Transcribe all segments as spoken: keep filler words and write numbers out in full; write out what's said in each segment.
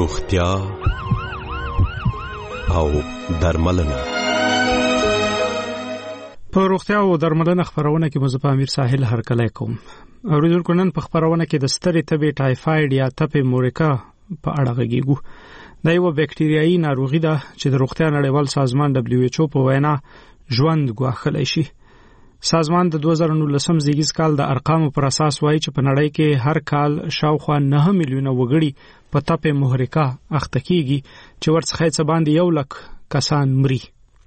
روغتیا او درملنه. په روغتیا او درملنه خبرونه کې مزه په امیر ساحل هرکلی کوم. اوریدونکو نن په خبرونه کې د سترې تبې ټایفاید یا تپې مورکا په اړه غږیږو. دا یو بکټریايي ناروغي ده چې د روغتیا نړیوال سازمان دبليو ایچ او په وینا ژوند ګواښلی شي. سازمان د دوه زره نولسم زیږیز کال د ارقامو پر اساس وایي چې په نړۍ کې هر کال شاوخوا نه میلیونه وګړي په تپې مورکا اخته کیږي چې ورڅخه څه باندې یو لک کسان مري.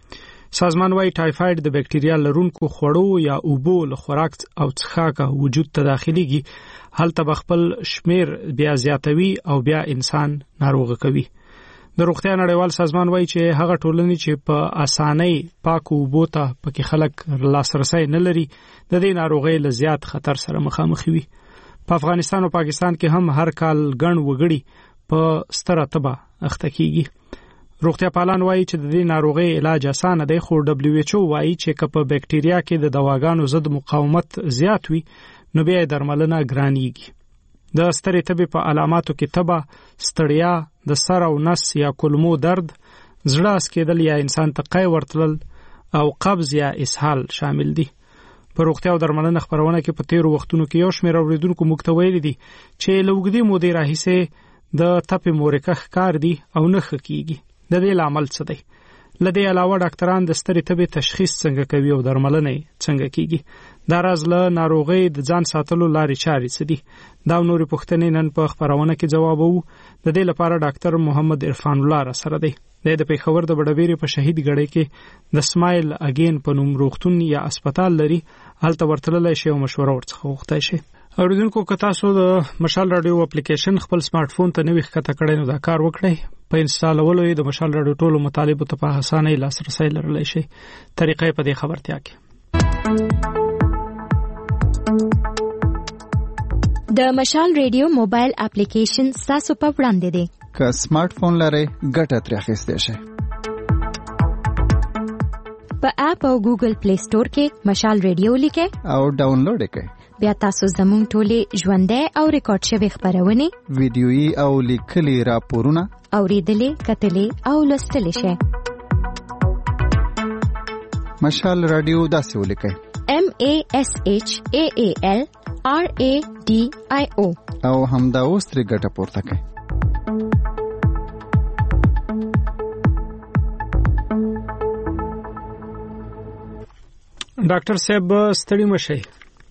سازمان وايي ټایفاید د بکټریا لرونکو خوړو یا اوبو له خوراک او څښاک وجود ته داخليږي، هلته بخپل شمیر بیا زیاتوي او بیا انسان ناروغ کوي. د روغتیا نړیوال سازمان وايي چې هغه ټولنې چې په اسانۍ پاکو اوبو ته پکې خلک لاسرسي نه لري د دې ناروغۍ له زیات خطر سره مخامخ وي. په افغانستان او پاکستان کې هم هر کال ګڼ وګړي په ستره تبه اخته کیږي. روغتیا پالان وايي چې د دې ناروغۍ علاج اسانه دی، خو دبليو ایچ او وايي چې کله بکټریا کې د دواګانو ضد مقاومت زیات وي نو بیا درملنه ګرانیږي. د سترې تبې په علاماتو کې تبه، ستړیا، د سر او نس یا کولمو درد، زړه اسکیدل یا انسان ته قی ورتلل او قبض یا اسهال شامل دي. په روغتیا او درملنه خبرونه کې په تیرو وختونو کې یو شمېر اوریدونکو موږ ته ویلي دي چې له اوږدې مودې راهیسې د تپې مورکا ښکار دي او نه ښه کیږي. د دې لامل څه دی؟ له دې علاوه ډاکټران د سترې تبې تشخیص څنګه کوي او درملنه څنګه کیږي؟ دا راز له ناروغۍ د ځان ساتلو لارې چارې څه دي؟ دا نورې پوښتنې نن په خبرونه کې ځوابوو. د دې لپاره ډاکټر محمد عرفان الله را سره دی. د پیښور د بډبېرې په شهید ګړۍ کې د سمایل اگین په نوم روغتون یا هسپتال لري، هلته ورتللی شي او مشوره ورڅخه وغوښتی شي. اوریدونکو که تاسو د مشال رادیو اپلیکیشن خپل سمارټ فون ته نوی ښکته کړئ نو دا کار وکړئ. په انسټالولو یې د مشال رادیو ټولو مطالبو ته په اسانۍ لاسرسی لرلی شي. طریقې په دې خبرتیا کې د مشال رادیو موبایل اپلیکیشن تاسو په وړاندې دی. که سمارټ فون لرئ ګټه ترې اخیستی شئ. په اپ او ګوګل پلی سٹور کې مشال رادیو لیکئ او ډاونلوډ یې کړئ. بیا تاسو زموږ ټولې ژوندۍ او ریکارډ شوې خبرونه، ویډیويي او لیکلي راپورونه اوریدلې، کتلې او لوستلې شئ. مشال رادیو داسې ولیکئ: M A S H A A L R A D I O او همدا اوس ترې ګټه پورته کړئ. ډاکټر صاحب ستړي مشئ.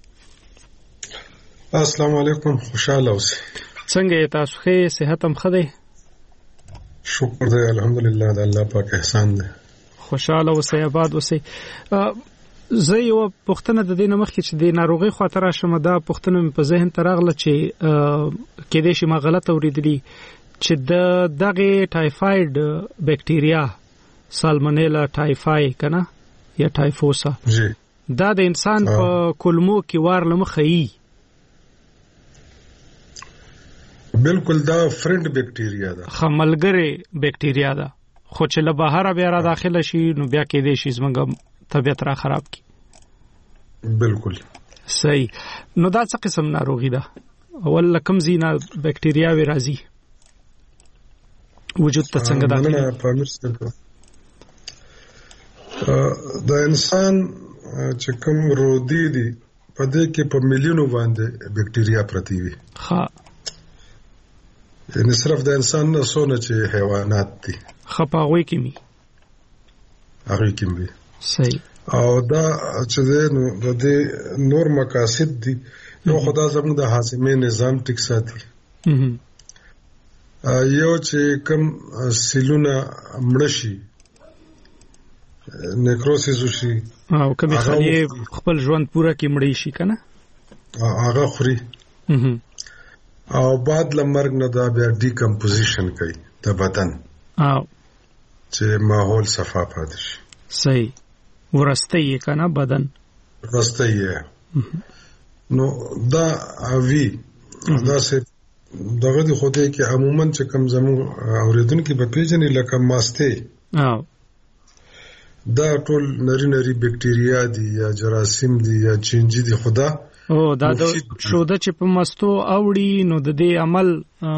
السلام علیکم، خوشاله اوسئ. څنګه یې تاسو؟ ښه صحت هم ښه دی؟ شکر دی الحمدلله، د الله پاک احسان دی. خوشاله اوسئ، آباد اوسئ. زه یو پوښتنه د دې نه مخکې چې د ناروغۍ خواته راشم، دا پوښتنه مې په ذهن ته راغله چې کېدای شي ما غلط اورېدلي چې د دغې ټایفاید بکټریا سالمونیلا ټایفای کنه یا ټایفوسا دا د انسان په کولمو کې وار لمخه یي. بالکل دا فرند بکټریا ده، خملګری بکټریا ده، خو چې له بهره بیا را داخله شي نو بیا کېدای شي زموږ طبیعت را خراب کی. بالکل صحیح. نو دا څه قسم ناروغي ده؟ اول کوم زینا بکټریا وی راځي وجود ته څنګه داخله؟ د انسان چې کوم رودي دي په دې کې په میلیونو باندې بکټریا پرتی وي. ها یعنی صرف د انسان نه سونه چې حیوانات دي خپاوي کې می هغه کې می صحیح. او دا چې نو د دې نور مقاصد دي، یو خدا زموږ د هاضمې نظام ټیک ساتي، یو چې کوم سیلونه مړشي نیکروسیس وشي او کوم خلیه خپل ژوند پورا کې مړی شي کنه هغه خوري، او بعد لمرګ نه دا بیا ډیکمپوزیشن کوي د بدن او چې ماحول صفا پاتې شي. صحیح. ورسته یې کنه بدن ورسته یې نو دا اوی دا سه دغه د خوده کې عموما چې کم زمو اوریدونکو په پیژنې لکه ماسته او دا ټول نری نری بکټریا دي یا جراثیم دي یا چینجی دي، خدا او دا د شوده چې په مستو اوړي نو د دې عمل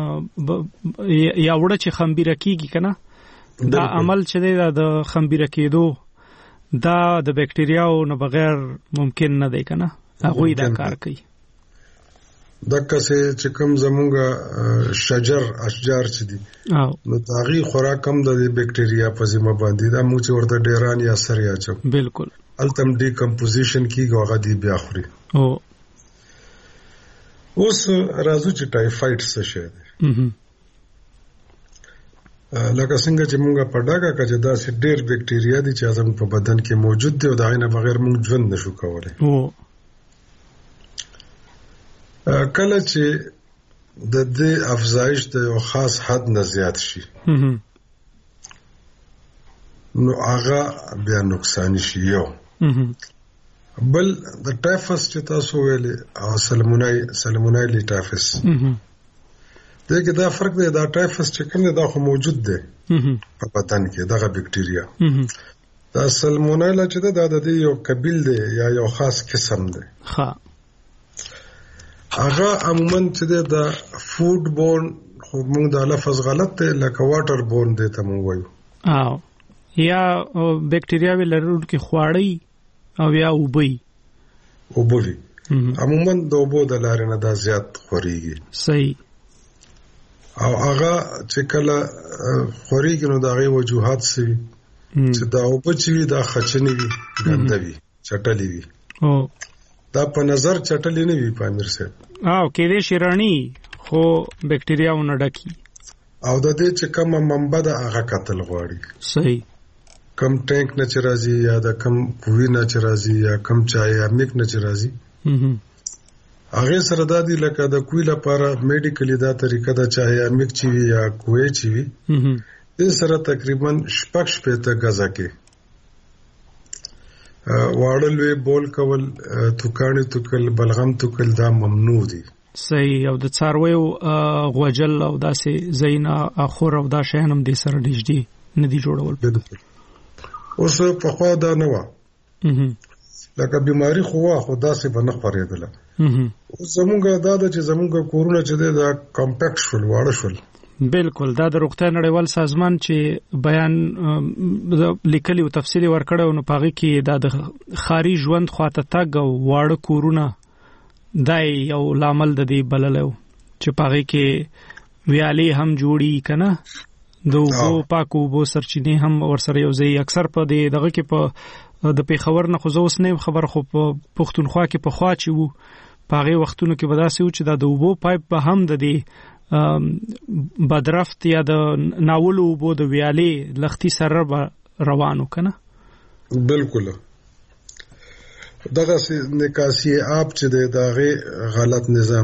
یا وړه چې خمبيره کیږي کنه دا عمل چې دی د خمبيره کېدو دا د بکټریاو نه بغیر ممکن نه دی کنه هغه دا کار کوي دغه څه چې کوم زمونږ شجر اشجار چې دي نو داغي خوراک کم د بکټریا په ذمہ باندې دا موږ ورته ډیران یا سر یا چو بالکل التم ډی کمپوزیشن کیږي هغه دی بیا خوري او اوس راځو چې ټایفاید څه شي دی لکه څنګه چې موږ په ډاګه کې دا سي ډیر بکټریا دي چې زموږ په بدن کې موجود دي او دا نه بغیر موږ ژوند نشو کولای او کله چې د دې افزایش د یو خاص حد نه زیات شي نو هغه بیا نقصان شي یو بل د ټایفس چې تاسو ویلې او سلمونای سلمونایلی ټایفس دغه دا فرق دی دا ټایفس چې کوم دی دا خو موجود دی په بدن کې دغه بکټریا دا سلمونایلا چې دا د یو قبیل دی یا یو خاص قسم دی ها هغه عموما چې دا فود بورن خو موږ دا لفظ غلط دی لکه واټر بورن دی ته موږ وایو او یا بکټریا ولرل کې خواړی او یا وبوي وبوي عموما د وبو د لارې نه دا زیات خوريږي صحیح او هغه چې کله خوريږي نو دا غي وجوهات سوي چې دا وبو چې دا خچنی وي ګندوي چټلی وي او دا په نظر چټلی نه وي پامیر صاحب او کې دې شیرانی خو بکټریا ونه ډکی او د دې چې کومه منبع د هغه قتل غواړي صحیح کم ټانک نه چرازي یا د کم پوی نه چرازي یا کم چای یا میک نه چرازي هغه سره د دې لکه د کوی لپاره میډیکلی دا طریقه دا چای یا میک چی وی یا کوی چی وی دې سره تقریبا شپږ شپږ ته غزا کې واړلوي بول کول توکانې توکل بلغم توکل دا ممنوع دي صحیح او د څارویو غوجل او داسې زینا اخور او دا شینم دي سره نږدې ندي جوړول اوس په خوا دا نه و لکه بیماری خو خو داسې بنه خورېدله اوس زمونږ دا د چې زمونږ کورونه چې دا کمپیکټ شول واړه شول بالکل دا د روغتیا نړیوال سازمان چې بیان لیکلي او تفصیلي ورکړو نو پاغي کې دا د خاري ژوند خواته تګ او واړه کورونه دای یو لامل د دې بللو چې پاغي کې ویالي هم جوړي کنه دوه پاکو بو سرچینه هم ورسره یو ځای اکثر په دې دغه کې په د پیښور نه خو زوس نه خبر خو په پښتونخوا کې په خوا چی وو پاغي وختونو کې بداسي و چې دا د وبو پایپ به هم د دې بدرفت یا د ناولو بو د ویالي لختي سره روانو کنه بالکل دغه نکاسي اپ چې د دغه غلط نظام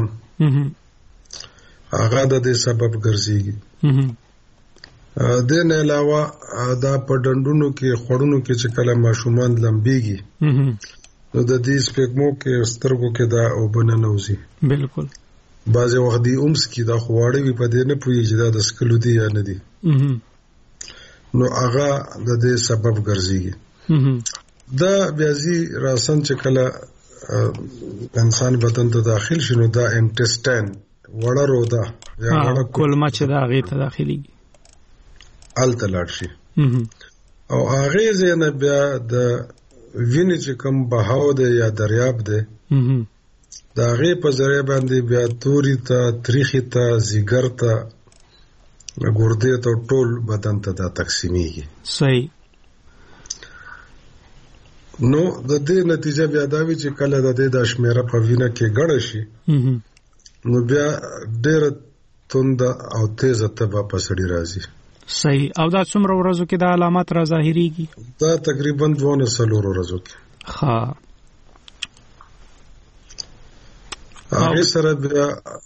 هغه د دې سبب ګرځي د نه علاوه دا په ډندونو کې خړونو کې چې کله ماشومان لمبيږي نو د دې سپېګمو کې سترګو کې دا او بننوزي بالکل بعضې وخت دی اومس کې دا خواړه وي په دې نه پوهېږي چې دا د سکلو دي یا نه دي نو هغه د دې سبب ګرځېږي دا بیا ځي راسن چې کله انسان بدن ته داخل شي نو دا انټسټاین وړه روده یا وړه کولمه چې دا هغې ته داخلېږي هلته لاړ شي او هغې ځای نه بیا د وینې چې کوم بهاو دی یا دریاب دی دا غي په ذریعہ باندې بیا توري ته تاریخي ته زیګر ته ګردې ته ټول بدن ته دا تقسیمېږي صحیح نو د دې نتیجه بیا دا وی چې کله د دې د شمیره په وینه کې ګړ شي نو بیا ډېر توند او تیز تبه په سړی راځي صحیح او دا څومره ورځو کې د علامات را ظاهريږي دا تقریبا دوه سلور ورځو کې ها هغه سره بیا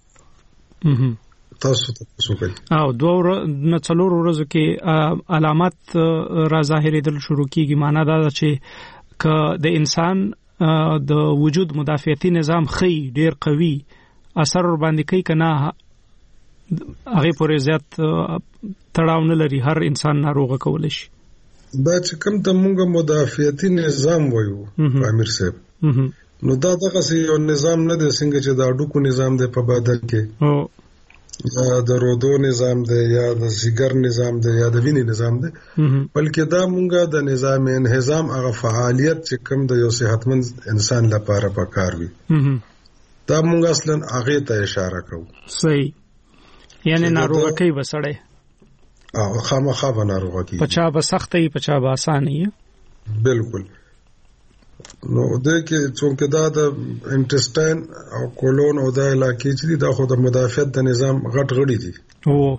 تاسو تاسو کوي او دوه نه څلور ورځو کې علامات را ظاهرېدل شروع کیږي معنا دا چې ک د انسان د وجود مدافعتي نظام خي ډیر قوي اثر ور باندې کوي کنه هغه پورې زیات تړاو نه لري هر انسان ناروغه کول شي دا چې کوم ته موږ مدافعتي نظام وایو امیر صاحب نو دا دغه یو نظام نه دی څنګه چې د اډوکو نظام دی په بدن کې او یا د رودو نظام دی یا د سیګر نظام دی یا د وینې نظام دی بلکې دا مونږه د نظام انهضام هغه فعالیت چې کوم د یو صحتمند انسان لپاره پکار وي دا مونږ اصلا هغه ته اشاره کوو. صحیح. یعنی ناروغه کوي وسړی او خامخا به ناروغه کوي پچا به سختي پچا به اسانه. بالکل. نو د کې څنګه دا د انټسټاین او کولون او د علاقې چې دا خو د مدافعت د نظام غټ غړي دي. او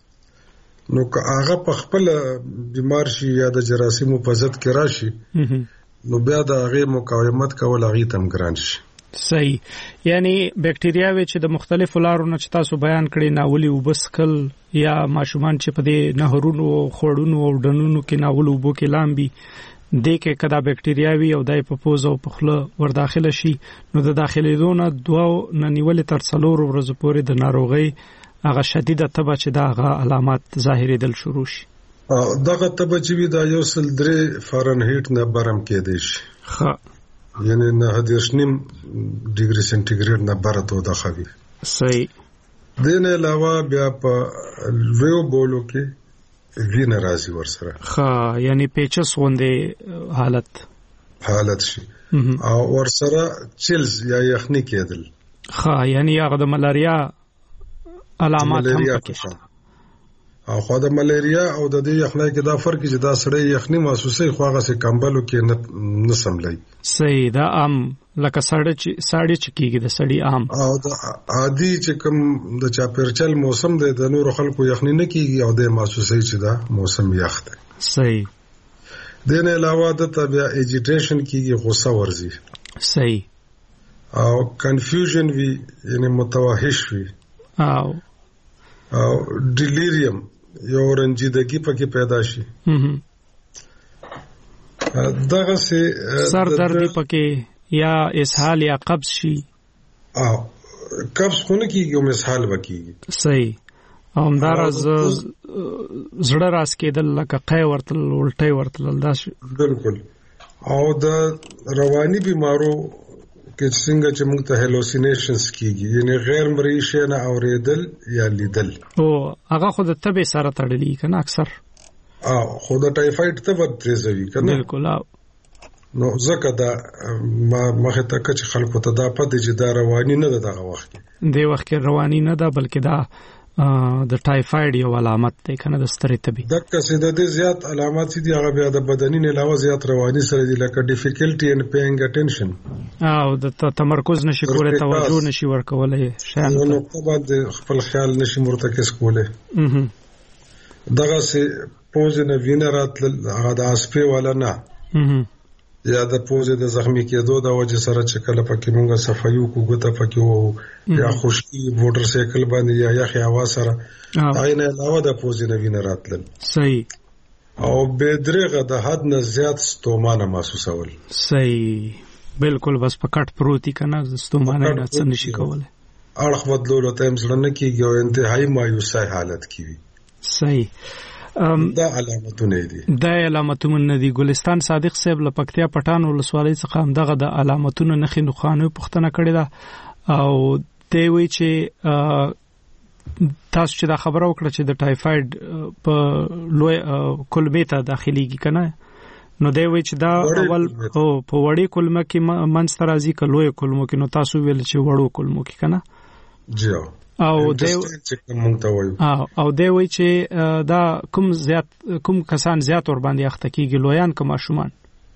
نو که هغه په خپل بیمار شي یا د جراثیمو په ضد کې راشي نو بیا د هغه مقاومت کول هغه تم ګران شي. صحیح. یعنی بکټریاوي چې د مختلفو لارو نه چې تاسو بیان کړی ناولي وبسکل یا ماشومان چې په دې نهرونو خوړونو او ډنونو کې ناولو وبو کې لامبي د کې کدا بکټریاوي او دای په پوز او په خله ور داخله شي نو د داخليدونه دوه ننیول تر څلور ورځې پورې د ناروغي هغه شدیده تبه چې دا هغه علامات ظاهري دل شروع شي. دغه تبه چې وي دا یو سل درې فارنهیټ نه برم کې دي شي. ها یعنی نه هدیش نیم ډیګري سنټیګریډ نه برته د خوي. صحیح. دینه علاوه بیا په لویو بولو کې وینه راځي ورسره. ها یعنی پیچس غوندې حالت حالت شي او ورسره چیلز یا یخني کېدل. ها یعنی هغه د ملاریا علامات هم پکې او خو د ملاریا او د دې یخنۍ کې دا فرق چې دا سړی یخني محسوسي خو هغه سه کمبلو کې نه نه سملای. صحیح. دا ام لکه سړی چې سړی چې کېږي د سړی ام او د عادي چې کوم د چاپیرچل موسم دی د نور خلکو یخني نه کېږي او د محسوسي چې دا موسم یخ دی. صحیح. دین علاوه د طبيعه ایجیټیشن کېږي غوسه ورزي. صحیح. او کنفیوژن وی یعنی متوحش وی او او ډیلیریم یو رنجیدګي پکې پیدا شي. دغه سه سر درد پکې یا اسهال یا قبض شي. او قبض خونه کېږي او اسهال وکېږي. صحیح. او همدارز زړه راس کېدل لکه قی ورتل الټي ورتل دا بالکل. او د رواني بیمارو کې څنګه چې موږ ته هلوسینیشنز کیږي یعنی غیر مرئي شی نه اوریدل یا لیدل. او هغه خو د تبه سره تړلی کنه اکثر. او خو د ټایفاید تبه تریزوي کنه. بالکل. نو ځکه دا ما مخه ته چې خلکو ته دا پته چې دا رواني نه ده دغه وخت کې. د وخت کې رواني نه ده بلکې دا د ټایفاید یو علامت ده کنه د ستړي تبي. د کسې د دې زیات علامات دي هغه بیا د بدني نه علاوه زیات رواني سره دي لکه ډیفیکلټي ان پیینګ اټینشن او د تمرکز نشي کولای توجه نشي ورکولای شان نو په باندې خپل خیال نشي مرتکز کولای. دغه سي پوز نه وینه راتل هغه د اسپې ولا نه یا د پوزې د زخمی کېدو د وجه سره چې کله پکې مونږه صفایو کو غته پکې وو یا خوشي موټر سایکل باندې یا یخ هوا سره عین علاوه د پوزې نه وینه راتل. صحیح. او به درغه د حد نه زیات ستومانه محسوسول. صحیح. بالکل. بس پکټ پروتي کنه ستومانه نه څه نشي کولای. اړخ بدلول ته هم ځل نه کیږي او انتهایی مایوسه حالت کیږي. صحیح. دا علامتونه دي. دا علامتونه دي. ګلستان صادق صاحب لپکتیا پټان ولسوالۍ څخه هم دغه د علامتونو نخې نخانو پښتنه کړې ده او دوی وی چې تاسو چې دا خبره وکړه چې د ټایفاید په لوی کولمې ته داخليږي کنه نو دوی وی چې دا اول او په وړي کولمه کې منځ ته راځي ک لوی کولمو کې نو تاسو ویل چې وړو کولمو کې کنه. جی. او دوی او او دوی چې دا کوم زیات کوم کسان زیات ور باندې اخته کیږي لویان کوم شومان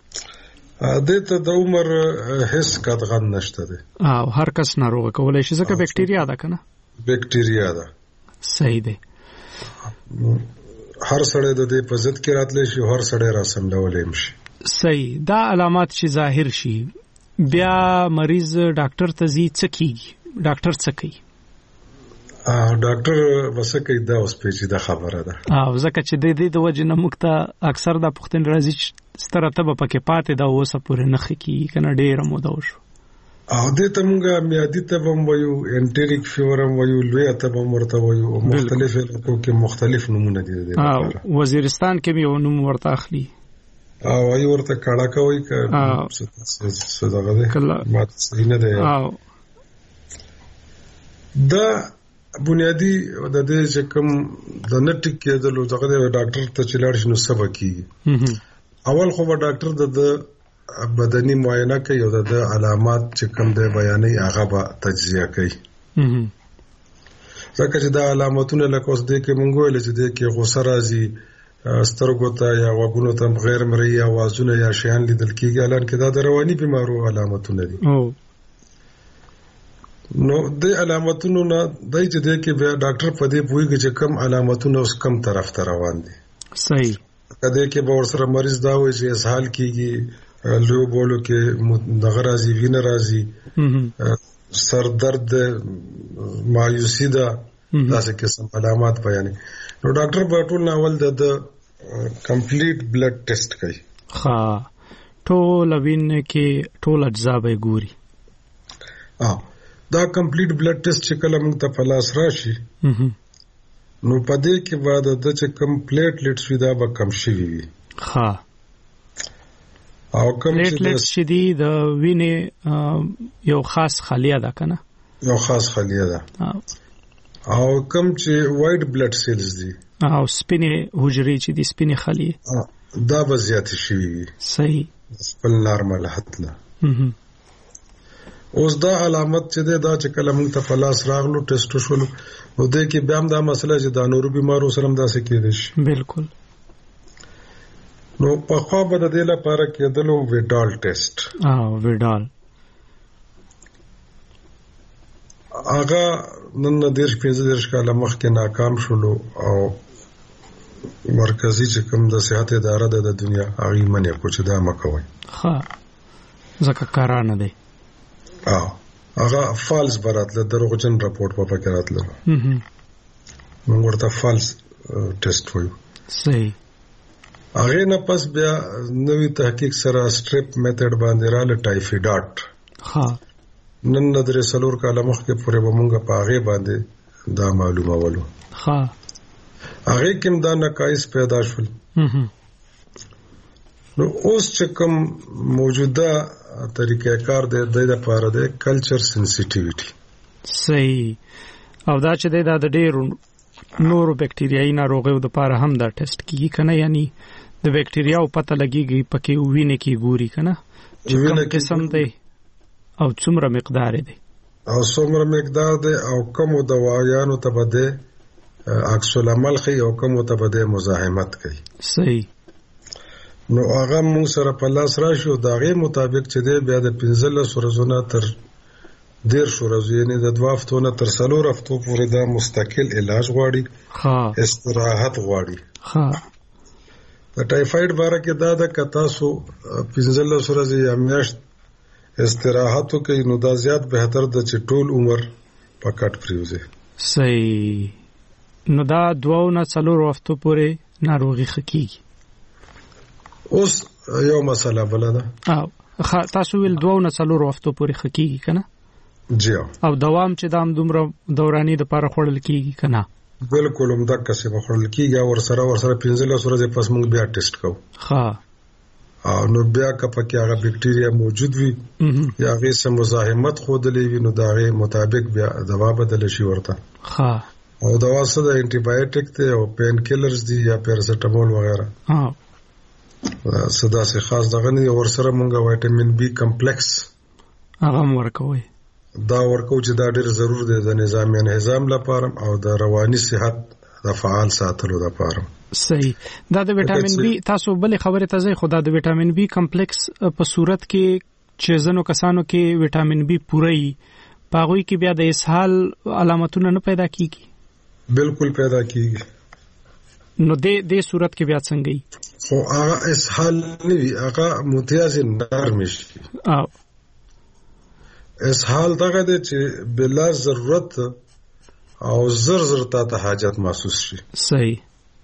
د ته د عمر هیڅ قطعا نشته ده. او هر کس ناروغ کولای شي ځکه بکټریا ده کنه. بکټریا ده. صحیح ده. هر سړی د دې په ضد کې راتلی شي هر سړی را سملولې شي. صحیح. دا علامات چې ظاهر شي بیا مریض ډاکټر ته ځي څه کیږي ډاکټر څه کوي؟ ډاکټر وسکه دا اوس پیچیده خبره ده. او ځکه چې د دې د وجه نه مخته اکثر د پښتون راځي ستره ته پکې پاتې دا اوسه پورې نخ کی کنه ډېر مو دا وشو. او دې ته مونږه میادي ته هم وایو انټریک فیور هم وایو لوی ته هم ورته وایو مختلف علاقو کې مختلف نمونه دي. او وزیرستان کې یو نوم ورته اخلي. او ای ورته کاړه کوي که څه دغه دی ما صحیح نه دی دا بنیادی د دې چې کوم د نټیک کېدلو دغه دی ډاکټر ته چې لاړ شي نو څه به کېږي. اول خو به ډاکټر د بدني معاینه کوي او د علامات چې کوم دی بیانوي هغه به تجزیه کوي ځکه چې دا علامتونه لکه اوس دی کې مونږ ویل چې دی کې غوسه راځي سترګو ته یا غوږونو ته غیر مرئي اوازونه یا شیان لیدل کېږي الان کې دا د رواني بیمارو علامتونه دي. نو د علامتونو نه دای چې دی کې بیا ډاکټر په دې پوهیږي چې کم علامتونه اوس کم طرف ته روان دي. صحیح. کله کې به ورسره مریض دا وایي چې اسهال کېږي لو بولو کې دغه راځي وینه راځي سر درد مایوسی ده داسې قسم علامات بیانې نو ډاکټر به ټول ناول د کمپلیټ بلډ ټیسټ کوي. ها ټول وینه کې ټول اجزا به ګوري. اه دا کمپلیټ بلډ ټیسټ چې کله موږ ته په لاس راشي نو په دې کې بعد د چې کمپلیټلیټس وي دا به کم شي وي. ها او کم پلیټلیټس چې دي د وینې یو خاص خلیه ده کنه یو خاص خلیه ده او کم چې وایټ بلډ سیلز دي او سپینې حجرې چې دي سپینې خلیه دا به زیاتې شوي وي. صحیح. خپل نارمل حد نه اوس دا علامت چې ده دا چې کله موږ ته په لاس راغلو ټیسټ وشولو نو دې کې بیا هم دا مسله چې دا نورو بیمارو سره هم داسې کېدای شي. بالکل. نو په خوا به د دې لپاره کېدلو ویډال ټیسټ. اه ویډال هغه نن دیرش پنځه دیرش کاله مخکې ناکام شولو او مرکزی چې کوم د صحت اداره ده د دنیا هغه منې کو چې دا مکوي. ها ځکه کارانه دی. اه هغه فالس براتله دروغجن راپورټ په پکې راتله. موږ ورته فالس ټیسټ وایو. صحیح. هغه نه پس بیا نوې تحقیق سره سټریپ میتھډ باندې رااله ټایفیډاټ. ها نن د درې سلور کاله مخکې پورې به مونږ په هغه باندې دا معلومه ولو. ها هغه کوم دا نقایص پیدا شول. نو اوس چې کوم موجوده طریقې کار دی د لپاره د کلچر سنسټیویټي. صحیح. او دا چې د ډېرو نورو بکټریايي ناروغیو د لپاره هم دا ټیسټ کیږي کنه یعنی د بکټریاو پته لګيږي پکې وینه کې ګوري کنه چې کوم قسم دی او څومره مقدار دی او څومره مقدار دی او کوم دوايانو ته بده عکس العمل کوي او کوم ته بده مزاحمت کوي. صحیح. نو هغه موږ سره په لاس راشو داغه مطابق چې دی بیا د پنځلس ورځې تر دیر شو ورځې یعنی د دوه هفتو نه تر څلور هفتو پورې دا مستقل علاج غواړي. ها استراحت غواړي. ها د ټایفاید باره کې دا د کتاسو پنځلس ورځې یا میاشت استراحت کوي نو دا زیات بهتر د چې ټول عمر په کټ پریوزي. صحیح. نو دا دوه نه څلور هفتو پورې ناروغي خکېږي. اوس یو مسله بل ده. او تاسو ویل دوه نه څلور هفتو پورې خکېږي کنه. جی او دوام چې دام دومره دوراني د لپاره خورل کیږي کنه. بالکل هم دا کسې به خورل کیږي او سره ور سره پنځلس ورځې پس موږ بیا ټیسټ کوو. ها او نو بیا کپه کې هغه بکټیریا موجود وي یا هغه سم مزاحمت خودلې وي نو دا غي مطابق بیا دوا بدل شي ورته. ها او دوا سره انټي بایوټیک ته او پین کیلرز دي یا پیراسټامول وغیرہ. ها صدا سي خاص دغه نه ور سره مونږه وټامین بي کمپلیکس هغه ورکوي. دا ورکو چې دا ډېر ضرور دی د نظام انهضام لپاره او د رواني صحت د فعال ساتلو لپاره. صحیح. دا د وټامین بي تاسو بل خبره ته ځي خدا د وټامین بي کمپلیکس په صورت کې چې زنو کسانو کې وټامین بي پوره وي پاغوي کې بیا د اسهال علامتونه نه پیدا کیږي. بالکل پیدا کیږي. نو د دې صورت کې بیا څنګه وي؟ خو هغه اسهال نه وي هغه متیازي نرم شي. او اسهال دغه د چې بلا ضرورت او زر زر ته حاجت محسوس شي. صحیح.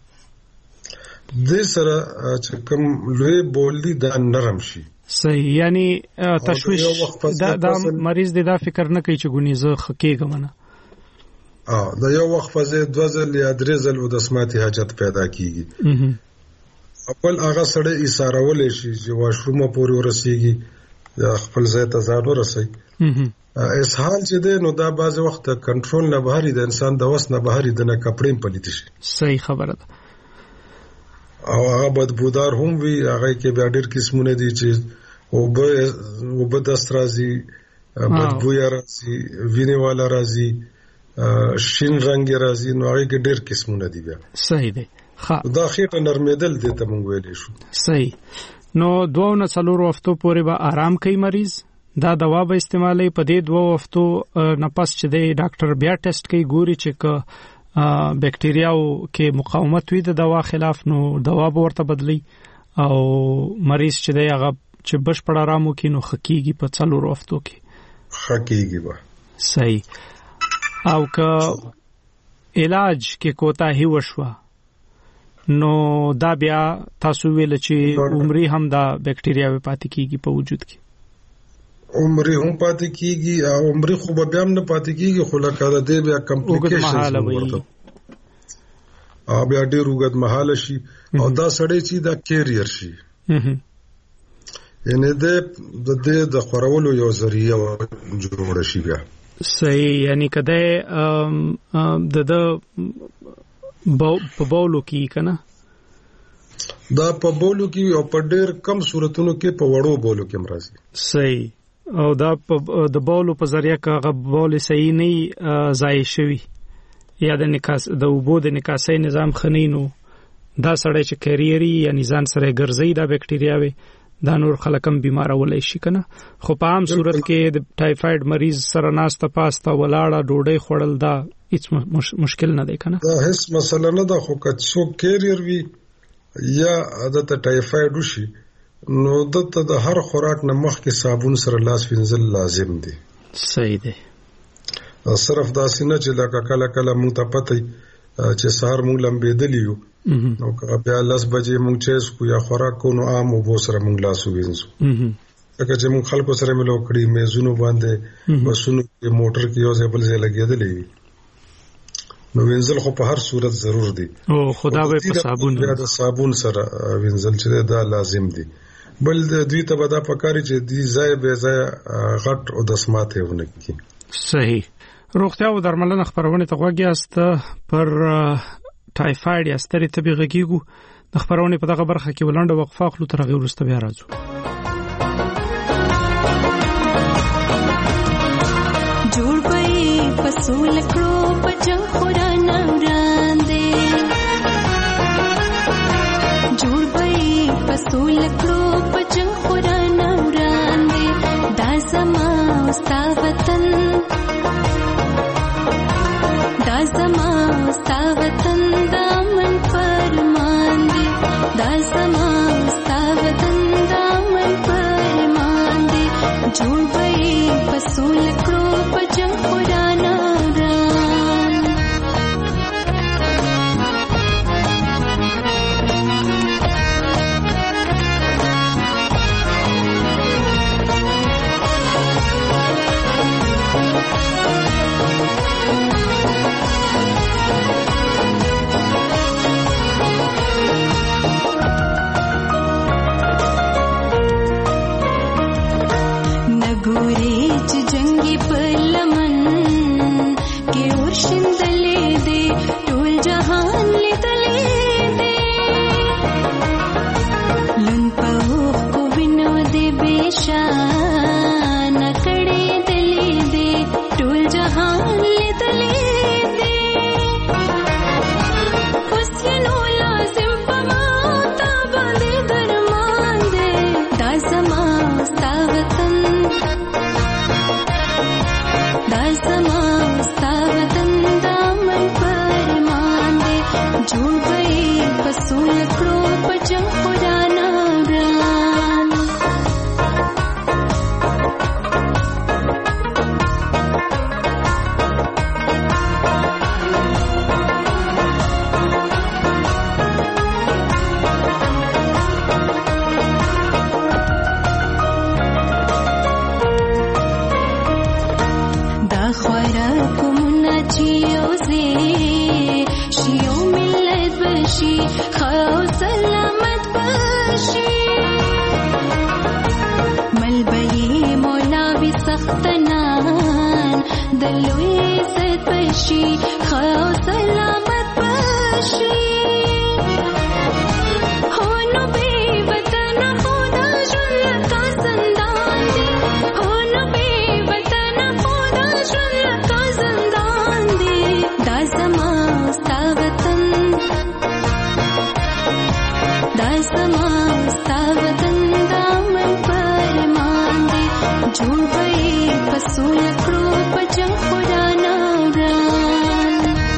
د سره چې کوم لوی بولدي دا نرم شي. صحیح. یعنی تشویش دا د مریض د دا فکر نه کوي چې ګونی زه خکېږم نه. اه دا یو وخت په ځای دوه ځل یا درې ځل د سماتي حاجت پیدا کیږي. خپل هغه سړی ایثارول شي چې واشروم پورې ورسیږي خپل ځای ته ځان ورسي. اسهال چې دی نو دا بعض وخت کنټرول نه بهر د انسان د وس نه بهر د نه کپړې پلیت شي. صحیح خبره ده. او هغه بدبودار هم وي، هغه کې بیا ډېر قسمونه دي چې وبه وبه دست راځي، بدبو یا راځي، وینې والا راځي، شین رنگ راځي، نو هغه کې ډېر قسمونه دي بیا. صحیح دی. دا خېټه نرمېدل دي ته مونږ ویلې شو. صحیح. نو دوه نه څلور هفتو پورې به آرام کوي مریض، دا دوا به استعمالي. په دې دوه هفتو نه پس چې دی ډاکټر بیا ټیسټ کوي، ګوري چې ک بکټریاو کې مقاومت وي د دوا خلاف، نو دوا به ورته بدلی او مریض چې دی هغه چې بشپړ آرام وکړي نو خکېږي په څلور هفتو کې خکېږي به. صحیح. او که علاج کې کوتاهي وشوه نو دا بیا تاسو ویل چې عمرې هم دا بکټریاوي پاتې کیږي په وجود کې. عمرې هم پاتې کیږي او عمرې خو به بیا هم نه پاتې کیږي، خو لکه د دې بیا کمپلیکیشنز ورته او بیا ډېر اوږد مهاله شي او دا سړی چې دا کیریر شي، یعنی د دې د خورولو یو ذریعہ جوړ شي بیا. صحیح. یعنی کده د د په بولو کې کنه دا په بولو کې او په ډېر کم صورتونو کې په وړو بولو کې مرضی. صحیح. او دا د بولو په ذریعہ کاغه بول صحیح نه ځای شوی یا د نکاس د وبو د نکاسي نظام خنینو دا سړی چې کیریری یا نزان سره ګرځي دا بکټریاوي دا نور خلکم بیمارولای شي کنه. خو په عام صورت کې د ټایفاید مریض سره ناسته پاسته ولاړه ډوډۍ خوړل دا هیڅ مشکل نه دی کنه. دا هیڅ مسله نه ده، خو که څوک کیریر وي یا عادت ټایفاید وشي نو دته د هر خوراک نه مخکې صابون سره لاس وینځل لازم دي. صحیح دی. صرف دا سینه چې دا کله کله مونږ ته پته چې سهار مونږ لمبېدلی یو نو که بیا لس بجې مونږ چې کو یا خوراک کو نو عام وبو سره مونږ لاس وینځو. لکه چې مونږ خلکو سره ملو کړی میزونو باندې بسونو کې موټر کې یو ځای بل ځای لګېدلې وي نو وینځل خو په هر صورت ضرور دي. او خدا به په صابون بیا د صابون سره وینځل چې دا لازم دي. بل دوی ته به دا پکاري چې دی ځای به ځای غټ او دسماته ونه کی. صحیح. روغتیا او درملنه خبرونه ته غوږی است پر ټایفاید یا ستړي طبي غږیږو. د خبرونه په دغه برخه کې ولنډه وقفه خلو تر غیر وروسته بیا راځو. جوړ پي پسول کړو پجن خورانه وړاندې، جوړ پي پسول کړو پجن خورانه وړاندې، دا زما ستا وطن، دا زما ستا وطن دامن فرمان دی، دا زما ستا وطن دامن فرمان دی، جوړ پي پسول کړو پجن خورانه دا زما ستا وطن دامن فرمان دلوی عزت بشي خو سلامت بشي هونو بی وطن خدا ژوند کا زندان دی هونو بی وطن خدا ژوند کا زندان دی دا زما ستا وطن دا زما ستا وطن دا من پرمان دی جوړ وي پسول کړو پجنګ خدا نوران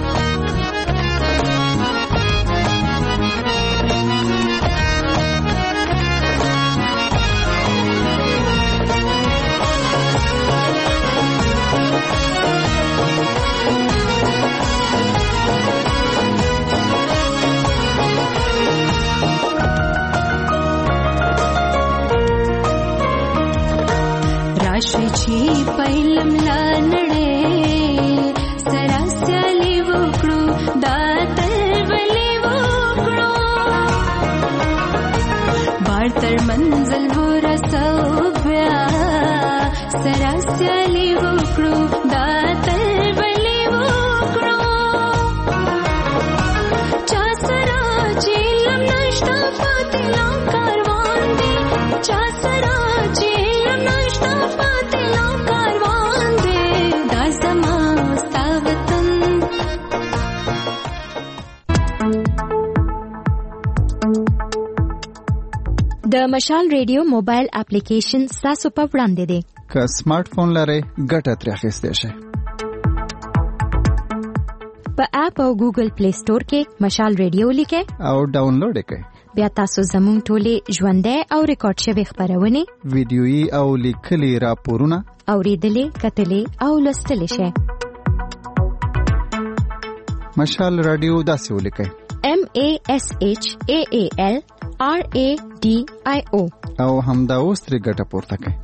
راشي چې پهلم لانړې سراسالي وکړو دا تلولي وکړو بار تر منزل ورسو بیا سراسالي وکړو دا تلولي وکړو چا سره چې لم نشتا پاتې لا کاروان دی چا سره چې لم نشتا د مشال ریډیو موبایل اپلیکیشن تاسو په وړاندې دی که سمارټ فون لرئ ګټه ترې اخیستی شئ په اپ او ګوګل پلی سٹور کې مشال ریډیو لیکئ او ډاونلوډ یې کړئ بیا تاسو زموږ ټولې ژوندۍ او ریکارډ شوې خبرونه ویډیويي او لیکلي راپورونه اوریدلې کتلې او لوستلې شئ مشال رادیو داسې ولیکئ M A S H A A L R A D I O او همدا اوس ترې ګټه پورته کړئ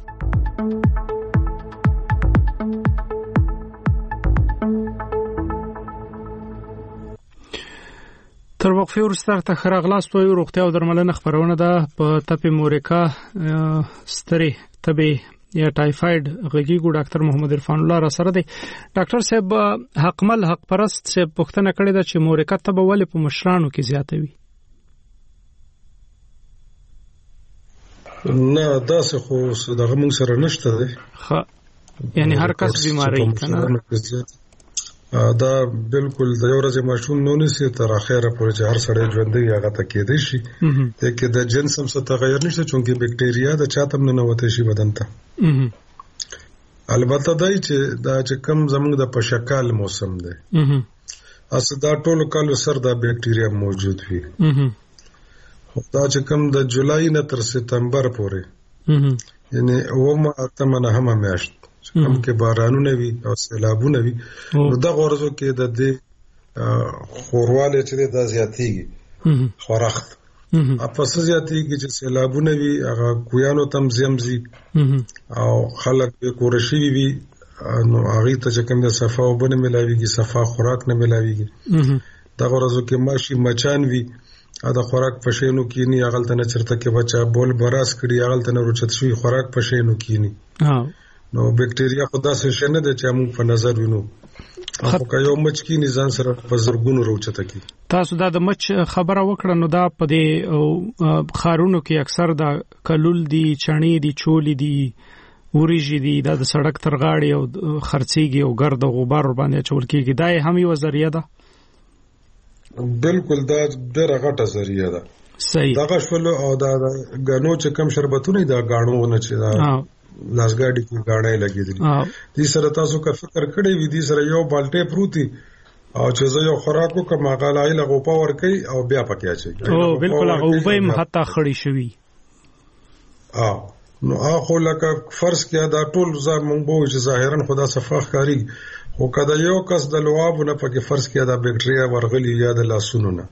تر وقفې وروسته ته خراغلاست وي روغتیا او درملنه خبرونه ده په تپې مورکا ستري تبې یا ټایفاید غږیګو ډاکټر محمد عرفان الله را سره دی ډاکټر صاحب حقمل حق پرست صاحب پوښتنه کړې ده چې مورکا تبه ولې په مشرانو کې زیاته وي نه دا څه خو دغه موږ سره نشته دی ها یعنی هر کس بیماری کنه دا بالکل د یو ورځې ماشوم نو نسی تر اخره پورې چې هر سړی ژوندۍ هغه ته کېدی شي ته کې د جنس هم څه تغیر نشته چونکه بکټیریا د چاتم نه نوته شي بدن ته البته دای چې دا چې کم زموږ د پشکال موسم دی اس دا ټول کال سر دا بکټیریا موجود وي دا چې کم د جولای نه تر سپتمبر پورې یعنی اومه اتمنه هم میاشت کم کې بارانونه وي او سیلابونه وي نو دا غورځو کې د دې خورواله چې د زیاتېږي خورخت اپس زیاتېږي چې سیلابونه وي هغه کویانو تم زمزي او خلک کورشي وي نو هغه ته چې کوم د صفا وبنه ملاويږي صفا خوراک نه ملاويږي دا غورځو کې ماشي مچان وي دا خوراک پښینو کینی هغه ته نه چرته کې بچا بول براس کړي هغه ته نه روچت شوی خوراک پښینو کینی نو بکټیریا خدا سره شنه د چا مون په نظر وینو خو که یو مچ کې نظام سره په زرګونو روچته کی تاسو دا د مچ خبره وکړه نو دا په دې خارونو کې اکثر دا کلول دي چڼې دي چولې دي وريجي دي دا د سړک تر غاړې او خرڅيږي او ګرد او غبار باندې چول کېږي دا هم یو ذریعہ ده بالکل دا ډېر غټه ذریعہ ده صحیح دا غشول او دا غنو چې کم شربتونه دا غاڼو نه چې دا لاسګاډي کې غاڼې لګېدلې دې سره تاسو کا فکر کړی وي دې سره یو بالټه پروتي او چې زه یو خوراکو کوم غاله ایله غو پاور کوي او بیا پکې اچي او بالکل هغه وبې مهتا خړی شوی اه نو اخو لکه فرض کیا دا ټول زمونږ بو چې ظاهرا خدا صفاخ کاری خو کدا یو کس د لواب نه پکې فرض کیا دا بکټریا ورغلی یا د لاسونو نه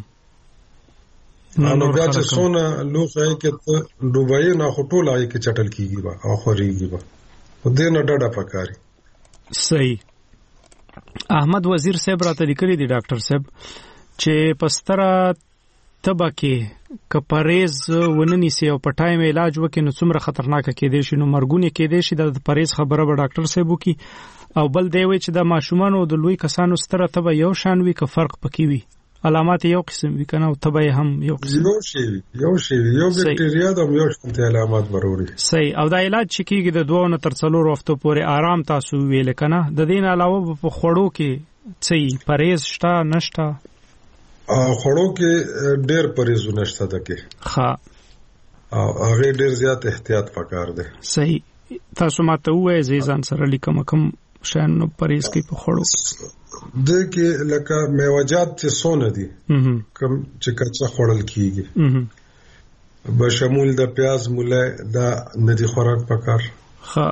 نو بیا چې څونه لوخه کې ډوبای نه خټول آی کې چټل کیږي با او خوريږي با دې نه ډډه پکاري صحیح احمد وزیر صاحب راته لیکلي دي ډاکټر صاحب چې پستره تبه کې که پرهیز وننیسي او په ټایم علاج وکړي نو څومره خطرناک کېدای شي، نو مرګونه کېدای شي. د پرهیز خبره به ډاکټر صاحب وکړي. او بل دی وی چې د ماشومان او د لوی کسانو ستره تبه یو شان وي که فرق پکې وي، علامات یو قسم وي کنه او تبه هم یو قسم یو شی یو شی یو بکټریا د یو شان علامات بروري. صحیح. او دا علاج چې کیږي د دوه نه تر څلور هفتو پورې آرام تاسو ویل کنه. د دین علاوه په خوړو کې څه پرهیز شته نشته؟ خوړو کې ډېر پرهیزونه شته دکې. ها او هغه ډېر زیات احتیاط پکار دی. صحیح. تاسو ماته وایي ځان سره لیکم کوم شان نو پرهیز کې په خوړو د کې لکه میوجات چې سونه دي کوم چې کچا خوړل کیږي به شمول د پیاز مولای دا ندی خوراک پکار. ها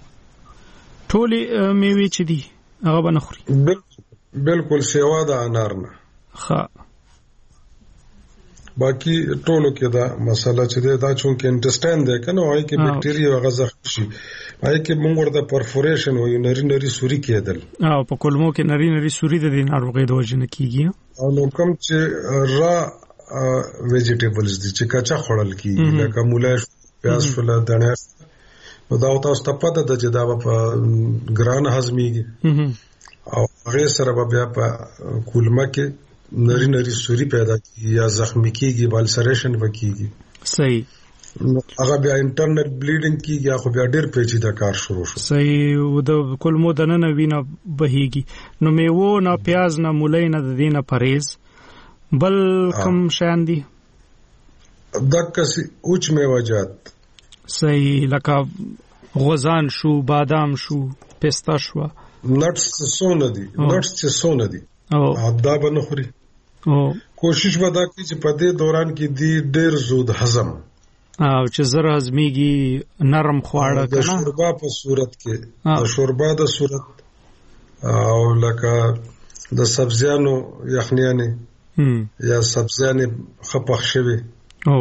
ټولې میوې چې دي هغه به نه خوري؟ بالکل سیوا د انار نه. ها باقی ټولو کې دا مسله چې دا دا چون کې انټسټاین ده کنه وای کې بکټیریا هغه زخم شي وای کې موږ ورته پرفوریشن وای نری نری سوري کېدل او په کولمو کې نری نری سوري د دې ناروغي د وجه نه کیږي. او نو کوم چې را ویجیټیبلز دي چې کچا خوړل کیږي لکه مولای پیاز فل دانه نو دا تاسو ته پته ده چې دا په ګران هضميږي او هغه سره بیا په کولمه کې نری نری سوري پیدا کیږي یا زخمی کیږي والسریشن وکیږي. صحیح. هغه بیا انټرنل بلیډینګ کیږي خو بیا ډېر پیچیده کار شروع شو. صحیح. و د کولمو د نن وینه بهيږي نو میوه نه پیاز نه مولای نه د دینه پرهیز. بل کوم شان دي؟ دکسي اوچ میوجات. صحیح. لکه غوزان شو، بادام شو، پستا شو. نټس سونه دي نټس چې سونه دي او دا به نه خوري. او کوشش ودا کوي چې په دې دوران کې دی ډېر زود هضم او چې زره هضميږي نرم خواړه کنه د شوربا په صورت کې د شوربا د صورت او لکه د سبزیانو یخنیانه یا سبزیانه خپخ شوی او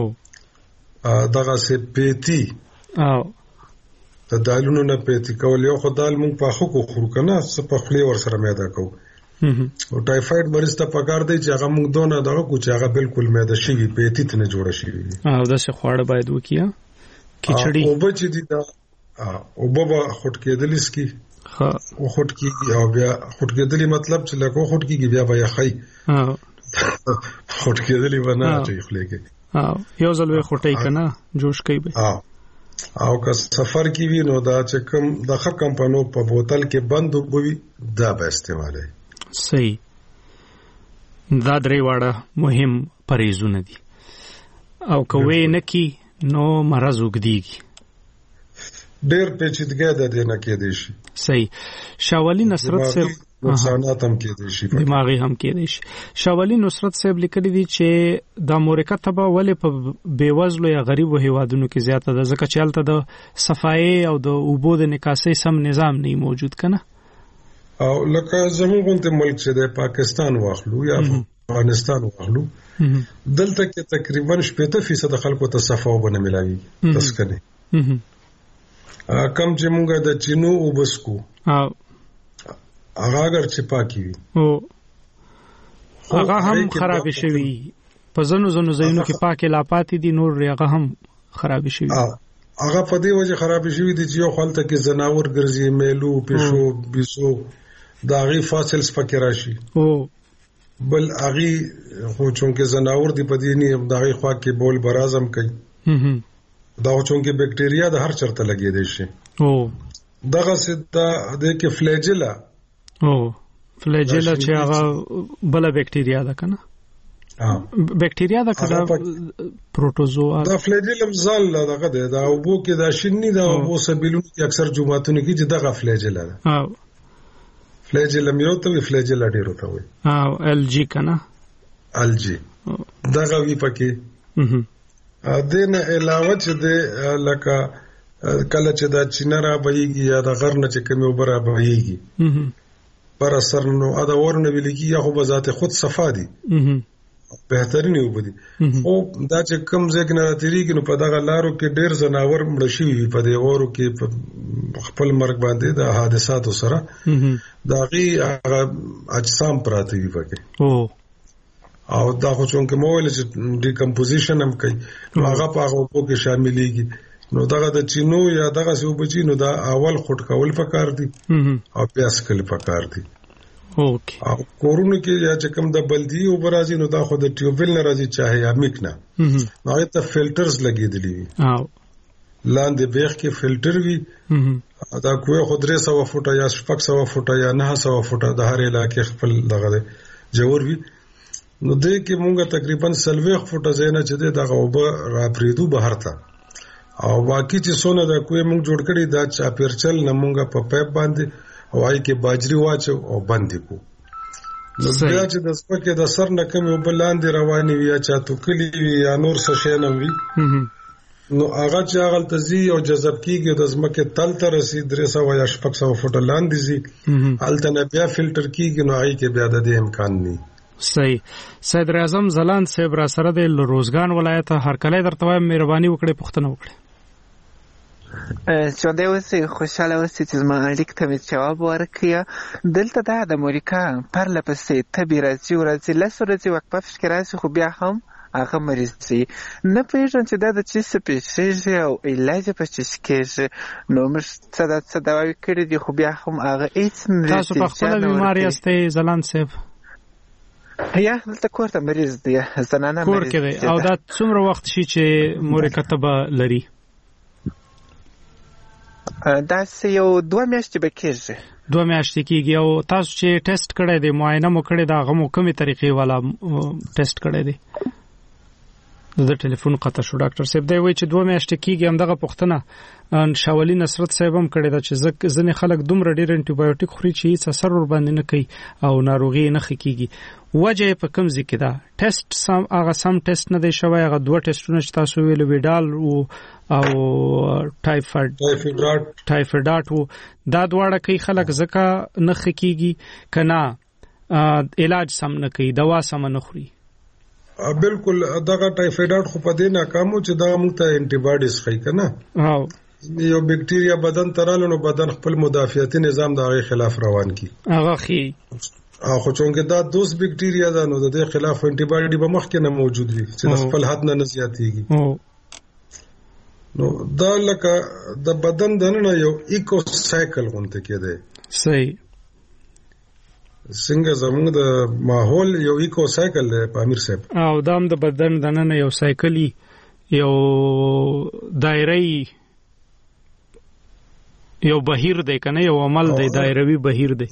دغه سه پیتی او د دالونو نه پیتی کول یو خدای مونږ په خو کو خورو کنه څه په خلی ور سره میدا کو او ټایفاید مریض ته پکار دی چې هغه موږ دونه دغه کو چې هغه بالکل میده شي پیتی ته نه جوړه شي او دا څه خواړه باید وکیا کیچړی او به چې دی دا او بابا خټ کېدل اسکی ها او خټ کیږي او بیا خټ کېدلی مطلب چې لکه خټ کیږي بیا بیا خی ها خټ کېدلی ونه چې خلګي ها یو ځل وي خټای کنه جوش کوي به او که سفر کی وی نو دا چې کوم د ښه کمپانو په بوتل کې بند وبوي دا به استعمالي. صحیح. دا درې واړه مهم پرهیزونه دي او کوي نه کی نو مرز وګديږي ډېر پیچیدګي ده د نه کې دي شي. صحیح. شاولی نصرت صاحب نقصانات هم کې دي شي دماغي هم کې دي شي. شاولی نصرت صاحب لیکلي دي چې د امریکا تبه ولې په بیوزلو یا غریبو هیوادونو کې زیاته ده ځکه چې هلته د صفایي او د اوبو د نکاسۍ سم نظام نه موجود کنه. او لکه زموږ غونډه ملک چې د پاکستان واخلو یا افغانستان واخلو دلته کې تقریبا شپږ فیصد خلکو ته صفاو بنه ملاوي تسکنه کم چې موږ د چینو وبسکو او هغه اگر چې پاکي وي او هغه هم خراب شوی په زنو زنو زینو کې پاکه لا پاتې دي نور هغه هم خراب شوی. هغه په دې وجه خراب شوی دي چې یو خلته کې زناور ګرځي میلو پښو بيسو دا غي فاصلس پکې راشي او بل اغي خو چونکه زناور دی په دې نه دا غي خوا کې بول برازم کوي دا چونکه بکټریا د هر چرته لګي دي شي او دغه سدا د کې فلیجلا او فلیجلا چې هغه بل بکټریا ده کنه ها بکټریا ده کله پروټوزوا دا فلیجلم زال دغه ده دا وبو کې دا شینی دا وبو سبیلون کې اکثر جمعاتونه کې چې دغه فلیجلا ده ها فلیجلم یو ته فلیجلا ډیرو ته وي ها ال جی کنه ال جی دغه وی پکې ا دنه علاوه چې د لکه کله چې دا چینرا بهيږي یا د غرنه چې کمی وبره بهيږي پر اثر نو ادا ورنه ویلږي یا خو بذات خود صفا دي بهترین وبدي او دا چې کم ځای نه تیریږي نو په دغه لارو کې ډیر زناور مړ شي په دې ورو کې خپل مرګ باندې د حادثاتو سره دا غي اجسام پراته وي پکې او او دا خو څنګه مویل چې ډیکمپوزیشن هم کوي هغه په هغه په کې شاملېږي نو دغه د چینو یا دغه څه وبچی نو دا اول خټ کول پکار دي او بیا سکل پکار دي اوکې او کورونو کې یا چې کوم د بلدی او برازي نو دا خو د ټیوبل نه راځي چاهي یا میک نه نو ته فلټرز لګېدلی وي او لاندې بیخ کې فلټر وي دا کوه خو درې سوه فوټه یا شپږ سوه فوټه یا نه سوه فوټه د هر علاقې خپل دغه جوړ وي نو دې کې مونږه تقریبا سلويخ فوټه زینه چې دغه وب را پریدو بهر ته او باقي چې سونه دا کوه مونږ جوړ کړی دا چا پیرچل نه مونږه په پایپ باندې او آی کې باجری واچو او باندې کو نو بیا چې د سپکه د سر نه کم وب لاندې رواني وي یا چا تو کلی وي یا نور څه شي نه وي نو هغه چې هغه تزي او جذب کیږي د زمکه تل تر رسید درې سوه یا شپږ سوه فوټه لاندې زی الته نه بیا فلټر کیږي نو آی کې بیا د دې امکان نه صحیح صدر اعظم زلاند صاحب را سره د روزګان ولایت هر کله درته مهرباني وکړي پښتنه وکړي چې دا اوسې خوشاله اوسې چې ما اړیک ته جواب ورکړی دلته دا د امریکا پر لپسې تبي راځي ورځي لاسو راځي وقفه فکر راځي خو بیا هم هغه مریض سي نه پیژن چې دا د چی سپیشیز او علاج په چی کېږي نو موږ څه د څه دواوی کړی دي خو بیا هم هغه هیڅ نه تاسو په خپل بیماری استئ زلاند صاحب یا دلته کور ته مریض دی زنانه کور کې دی او دا څومره وخت شي چې مورې کتبه لري دا سه یو دوه میاشتې به کېږي دوه میاشتې کېږي او تاسو چې ټیسټ کړی دی معاینه مو کړی دا غو کومه طریقې والا ټیسټ کړی دی د ټلیفون قطع شو ډاکټر صاحب دی وایي چې دوه میاشتې کېږي هم دغه پوښتنه شاولي نصرت صاحب هم کړی دا چې ځنې خلک دومره ډېر انټي بایوټیک خوري چې هیڅ اثر ور باندې نه کوي او ناروغي نه خکېږي وجه په کوم ځای کې دا ټیسټ سم هغه سم ټیسټ نه دی شوی هغه دوه ټیسټونه چې تاسو ویلو ویډال او ټایفاید ټایفاید وو دا دواړه کوي خلک ځکه نه خکېږي کنه علاج سم نه کوي دوا سم نه خوري بالکل دغه ټایفاید خو په دې ناکامو چې دا موږ ته انټي باډیز خای کنه او یو بکټیریا بدن ترالو نو بدن خپل مدافعتي نظام دغه خلاف روان کی هغه خي او خو څنګه دا دوس بکټیریا دا نو د دې خلاف انټي باډي به مخکې نه موجود وي چې خپل حد نه زیاتېږي نو دا لکه د بدن دنه یو ایکو سایکل غونته کېده صحیح څنګه زموږ د ماحول یو ایکو سایکل دی په امیر صاحب او دام د بدن دنه یو سایکلی یو دایره یو بهیر دی کنه یو عمل دی دایروي بهیر دی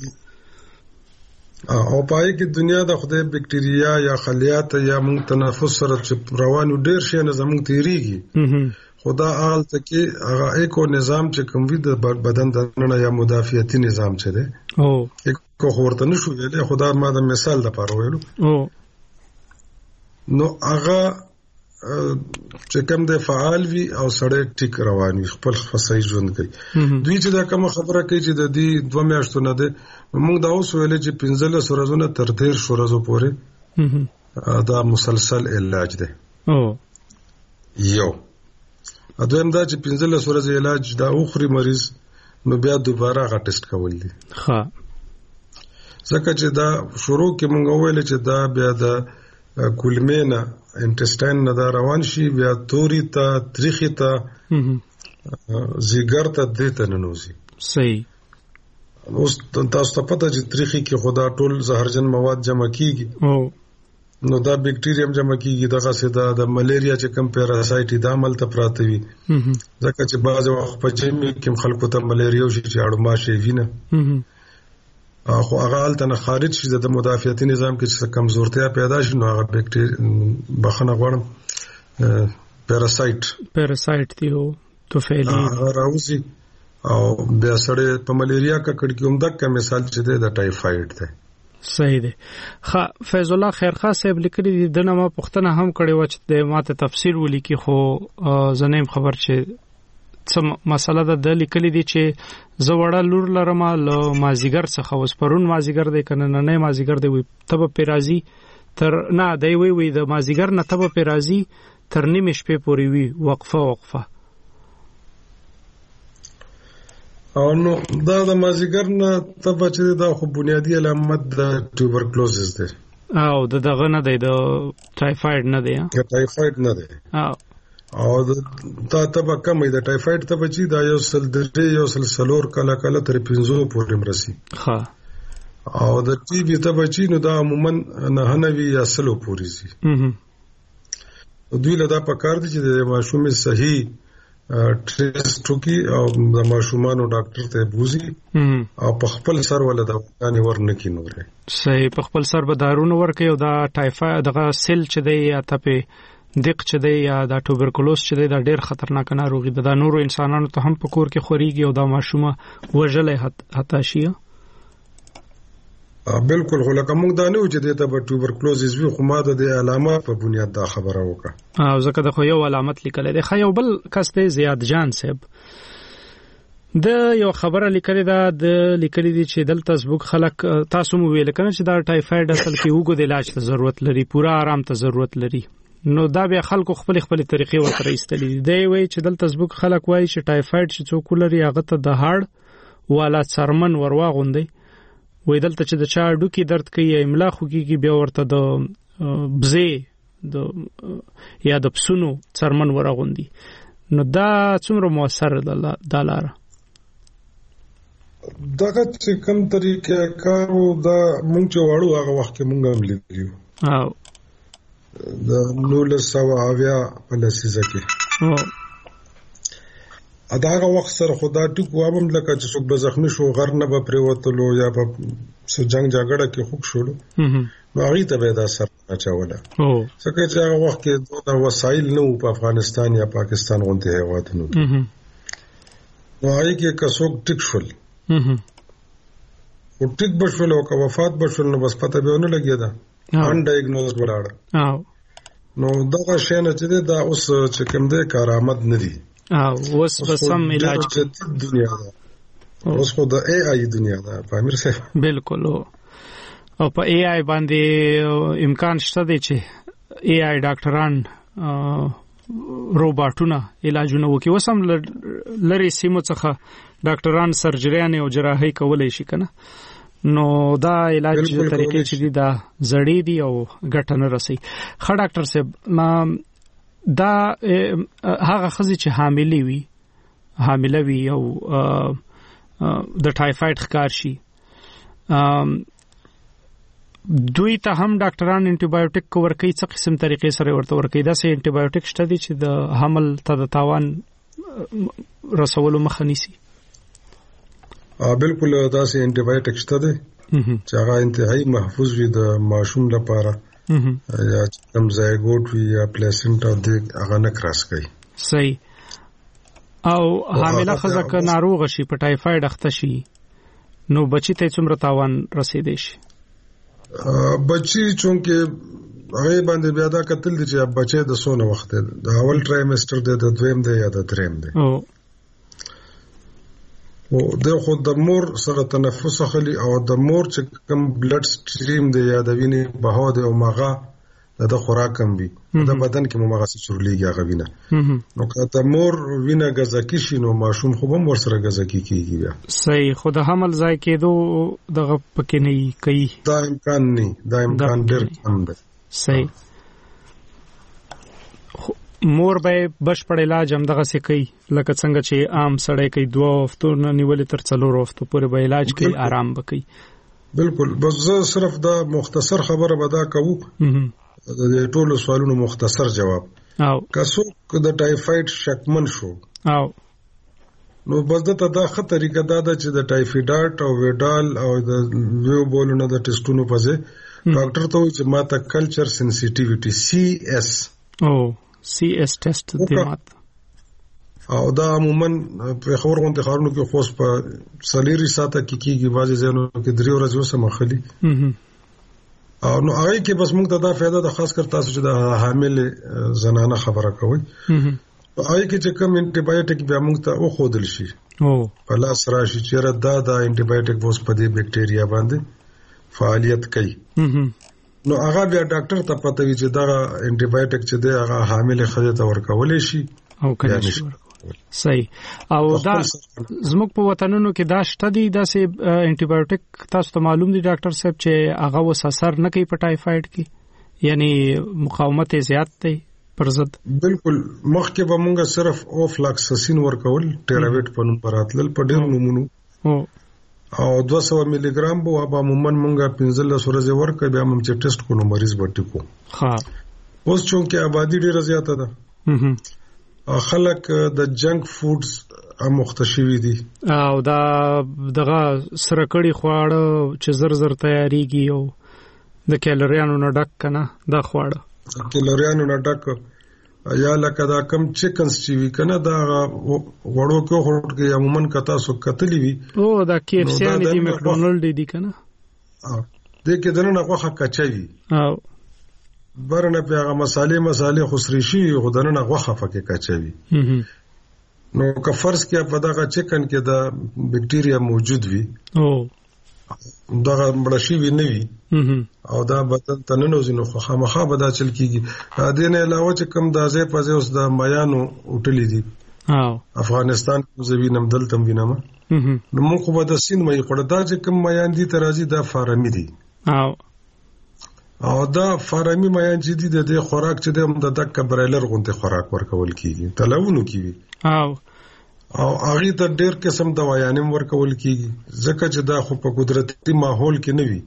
او پای کې دنیا د خدای بکټیریا یا خلیات یا موږ تنفس سره چې روانو ډیر شي نه زموږ تیریږي خدا اغل تکي هغه ایکو نظام چې کوم وي د بدن دنه یا مدافعتي نظام چي دی او کو ورته نشو ویلې خدا ما د مثال د پاره ویلو او نو هغه چې کوم د فعال وي او سړی ټیک روان وي خپل خصای ژوند کوي دوی چې دا کوم خبره کوي چې د دې دوه میاشتو نه ده موږ دا اوس ویلې چې پنځلس ورځې تر دېرش ورځې پورې دا مسلسل علاج ده او یو اته هم دا چې پنځلس ورځې علاج دا اوخري مریض نو بیا دوباره غا ټیسټ کول دي ها ځکه چې دا شروع کې مونږ ویل چې دا بیا د کولمینا انټسټاین نه دا روان شي بیا توري ته تریخي ته زیګر ته دته ننوزي صحیح اوس تاسو ته پته چې تریخي کې خدا ټول زهرجن مواد جمع کیږي او نو دا بکټیریم جمع کیږي دغه سدا د ملیریا چې کم پیراسایټ د عمل ته پراته وي ځکه چې بعض وخت په جمی کې خلکو ته ملیریا شي چې اړو ماشه وینه خو هغه الته نه خارج شي د مدافعتي نظام کې چې کمزورتیا پیدا شي نو هغه بکټیریا بخنه غوړم پیراسایټ پیراسایټ دی او توفیلی راوځي او بیا سره په ملیریا کا کډ کې هم دغه مثال چې د ټایفاید ده صحیح ده خ فیض الله خیرخوا صاحب لیکلي دي د نامه پښتنه هم کړي و چې د ماته تفسیر ولیکي خو زنیم خبر چې څه مسله ده لیکلي دي چې زوړه لور لرم له مازیګر څخه اوس پرون مازیګر دی کنه نه نه مازیګر دی تب پیرازي تر نه دی وی وی د مازیګر نه تب پیرازي تر نیمه شپې پورې وی وقفه وقفه او نو دا د مازیګر نه تب چې دا خو بنیادی علامت د ټوبرکلوزس ده او د دغه نه دی د ټایفاید نه دی د ټایفاید نه دی او او دا تبه کمې د ټایفاید ته بچي دا یو سل درې یو سل سلور کله کله تر پنځو پورې مرسي ها او د ټي بي ته بچي نو دا عموما نه هنوي یا سلو پورې سي م دوی له دا پکار دي چې د ماشوم صحیح ټیسټ وکي او د ماشومانو ډاکټر ته بوزي او په خپل سر ولا د وکاني ورنکي نورې صحیح په خپل سر به دارونه ورکي او دا ټایفاید دغه سیل چې دی یا تپه دق چې دی یا دا توبرکلوز چې دی دا ډیر خطرناک ناروغي ده د نورو انسانانو ته هم په کور کې خوريږي او دا ماشومه وژلې حتی شي بالکل خو لکه موږ دا نه و چې د ته توبرکلوزز وی خو ما د علامات په بنیاد دا خبره وکړه او ځکه د خو یو علامت لیکل دی خو یو بل کس دی زیاد جان صاحب د یو خبره لیکل دا د لیکل دي چې دلته زبوک خلک تاسو مو ویل کنه چې دا ټایفاید اصل کې وګو د علاج ته ضرورت لري پورا آرام ته ضرورت لري نو دا بیا خلکو خپل خپل طریقې ورته ایستلې دی وی چې دلته زبوک خلک وایي چې ټایفاید چې څوک لري هغه ته د هاړ والا څرمن ورواغوندي وې دلته چې د چا ډوکی درد کوي املا خوږي بیا ورته د بزې د یا د پسونو څرمن ورغوندي نو دا څومره موثر ده دا لاره دغه چې کوم طریقې کارو دا مونږ چې واړو هغه وخت کې مونږ هم لیدلو او د نولس سوه اویا په لسیزه کې او اداغه وخت سره خدا ټکو هم لکه چې څوک به زخمی شو غر نه به پریوتلو یا په جنگ جګړه کې خوک شول نو هغه ته به دا سر اچوله او څنګه چې هغه وخت کې دا وسایل نه په افغانستان یا پاکستان غونډه هیوادونو نو هغه کې کڅوک ټیک شول او ټیک بشول او که وفات بشول نو بس پته به نه لګیدا ان ډایګنوز ولاړ او نو دا شنه چې دا اوس چې کوم ده کارآمد نه دي او اوس به سم علاج دنیا ده اوس خو د ای آی دنیا ده په امیر صاحب بالکل او په ای آی باندې امکان شته دی چې ای آی ډاکټران روباټونه علاجونه وکي وسم لری سیمو څخه ډاکټران سرجریان او جراحي کولای شي کنه نو دا علاج د طریقې چې دی دا زړې دی او ګټه نه رسي خا ډاکټر صاحب ما دا هغه خزي چې حاملې وي حامله وي او د ټایفاید ښکار شي دوی ته هم ډاکټران انټي بایوټیک کو ورکي څه قسم طریقې سره ورته ورکي دا سه انټي بایوټیک شته دي چې د حمل ته د تاوان رسولو مخه نیسي بالکل دا سه انټي بایوټیک شته دي چې هغه انتهایی محفوظ وي د ماشوم لپاره یا کوم زایګوټ وی یا پلیسنټا د هغه نه کراس کوي صحیح او حامله خزه ک ناروغ شي په ټایفاید اخته شي نو بچی ته څومره تاوان رسیدي شي بچی چونکه هغه باندې بیا دا قتل دي چې بچی د سونه وخت د اول ټرایمستر د دویم دی یا د دریم دی او او د خود د مور سره تنفس خلی او د مور چې کوم بلډ سټریم دی یا د وینې بهاو دی او مغه د خوراک کم وي د بدن کې مغه سچورلېږي هغه وینه نو که د مور وینه غذاکی شي نو ماشوم خو هم ور سره غذاکی کیږي بیا صحیح خود حمل ځای کېدو دغه پکې نه کوي دا امکان نه دا امکان ډېر کم دی صحیح مور به بشپړ علاج هم دغه سې کوي لکه څنګه چې عام سړی کوي دوه هفتو نه نیولې تر څلور هفتو پورې به علاج کوي آرام وکړي بالکل بس زه صرف دا مختصر خبره به دا کوم د ټولو سوالونو مختصر جواب او که څوک د ټایفاید شکمن شو او نو بس دته دا ښه طریقه دا ده چې د ټایفیډاټ او ویډال او د ویو بولونو د ټیسټونو په ځای ډاکټر ته وایي چې ماته کلچر سنسټیویټي سی اس او سی اس ټیسټ دی مات او دا عموما په خبر غونډه خارونو کې خوش په سلیری ساته کې کیږي بازي زینو کې درې ورځې وسه مخلي او نو هغه کې بس موږ ته دا فائدہ د خاص کر تاسو چې د حامل زنانه خبره کوي هغه کې چې کوم انټي بایوټیک بیا موږ ته او خودل شي او په لاس راشي چې دا د انټي بایوټیک وس په دې بکټیریا باندې فعالیت کوي نو هغه بیا ډاکټر ته پته وی چې دا انټي بایوټیک چې دی هغه حامل خځه ته ورکول شي او کنه شي ورکول. صحیح. او دا زموږ په وطنونو کې دا شته دي داسې انټي بایوټیک تاسو ته معلوم دي ډاکټر صاحب چې هغه وس اثر نه کوي په ټایفاید کې، یعنی مقاومت زیات دی پر ضد؟ بالکل. مخکې به مونږ صرف اوفلاکساسین ورکول، ټیراویټ په نوم راتلل په ډېر نومونو، او دوه سوه ملي ګرام به هغه عموما مونږه پنځلس ورځې ورکړ، بیا موږ چې ټیسټ کو نو مریض به ټیکو. ها اوس چونکې آبادی ډیره زیاته ده، خلک د جنک فودز مختشوي دي، او دا دغه سره کړي خواړه چې زر زر تیاریږي او د کیلریانو نه ډک کنه دا خواړه کیلریانو نه ډک، یا لکه دا کم چیکنز چې وی کنه دا وړو کې هوټ کې عموما کتا سو کتلی وی، او دا کی اف سی ان دی مکډونالډ دی کنه، ا دې کې دنه غوخه کچوي، او برنه په هغه مصالې مصالې خسري شي غدنه غوخه فکه کچوي. نو که فرض کې په دغه چیکن کې دا بکټیریا موجود وي، او دغه مړشي وی نه وي، او دا بدن ته نه نوځي، نو خامخا به دا چل کیږي. دا نه علاوه چې کوم دا ځای په ځای اوس د میانو وټلې دي، او افغانستان کې زوینم دلته وینم، نو موږ خو به د سین مې خړه دا چې کوم میان دي ترازی دا فارمی دي، او او دا فارمی میان چې دي د خوراک چې د دک برایلر غونډه خوراک ورکول کیږي، تلوونو کیږي، او او هغه ته ډېر قسم دوايانې ورکول کیږي، ځکه چې دا خو په قدرتي ماحول کې نه وي،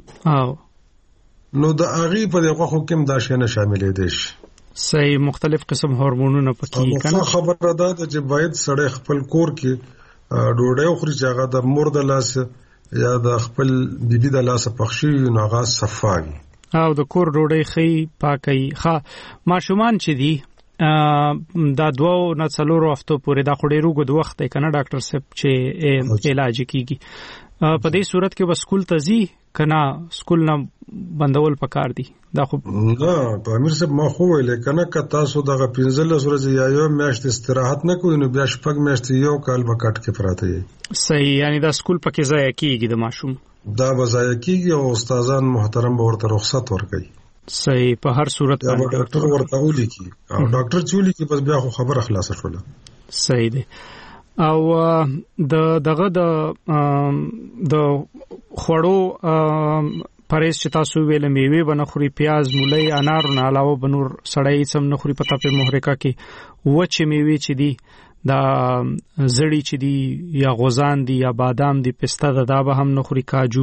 او نو د هغه په دغه خو کوم دا شی نه شاملې دي. صحیح. مختلف قسم هورمونونه پکې کنه. خبره ده چې باید سړی خپل کور کې ډوډۍ خوري چې هغه د مور د لاس یا د خپل بیبي د لاس پخشي، نو هغه صفاوي، او د کور ډوډۍ خې پاکي. ښه ماشومان چې دي دا دوه نه څلورو هفتو پورې دا خو ډېر اوږد وخت دی کنه ډاکټر صاحب چې علاج کیږي، په دې صورت کې به سکول ته ځي کنه سکول نه بندول پکار دي؟ دا خو نه په امیر صاحب ما خو ویل کنه که تاسو دغه پنځلس ورځې یا یو میاشت استراحت نه کوئ نو بیا شپږ میاشتې یو کال به کټ کې پراته یې. صحیح. یعنی دا سکول پکې ضایع کیږي د ماشوم؟ دا به ضایع کیږي او استادان محترم به ورته رخصت ورکړي. صحیح. په هر صورت باندې ډاکټر ورته ولیکي، او ډاکټر چې ولیکي بس بیا خو خبره خلاصه شوله. صحیح دی. او د دغه د د خوړو پرېز چې تاسو ویل میوه بنخوري، پیاز، مولای، انار نه علاوه بنور سړی سم نخوري. پتا په محرکه کې وچه میوه چې دي دا زړی چې دي یا غوزان دي یا بادام دي، پسته ده دا به هم نخوري، کاجو،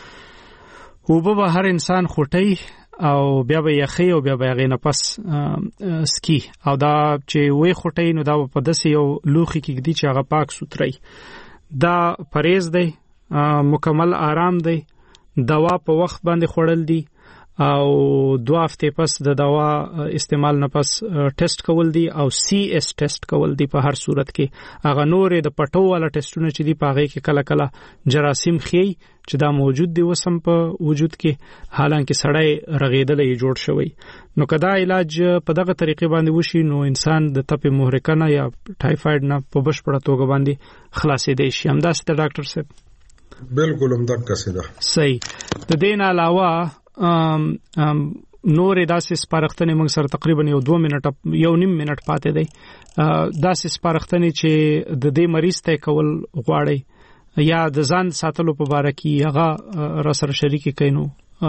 او به هر انسان خوټي او بیا به یخي او بیا به هغه نه پس سکی، او دا چې وې خوټي نو دا په داسې یو لوخي کې دي چې هغه پاک سوتري. دا پرېز دی، مکمل آرام دی، دوا په وخت باندې خوړل دي، او دو هفته پس د دوا استعمال نه پس ټیسټ کول دي، او سی اس ټیسټ کول دي. په هر صورت کې هغه نورې د پټو والا ټیسټونه چې دي په هغه کې کله کله جراثیم خي چې دا موجود دي وسم په وجود کې، حالانکه سړی رغیدلې جوړ شوی. نو کدا علاج په دغه طریقې باندې وشي نو انسان د تپې محرکه نه یا ټایفاید نه په بشپړه توګه باندې خلاصې دی شي. همداسې د ډاکټر صاحب؟ بالکل همدغه څه ده. صحیح. د دې نه علاوه ام ام نورې داسې سپارښتنې موږ سره تقریبا یو دوه منټه یو نیم منټ پاتې دی، داسې سپارښتنې چې د دې مریض ته کول غواړي یا د ځان ساتلو په اړه کې هغه را سره شریک کینو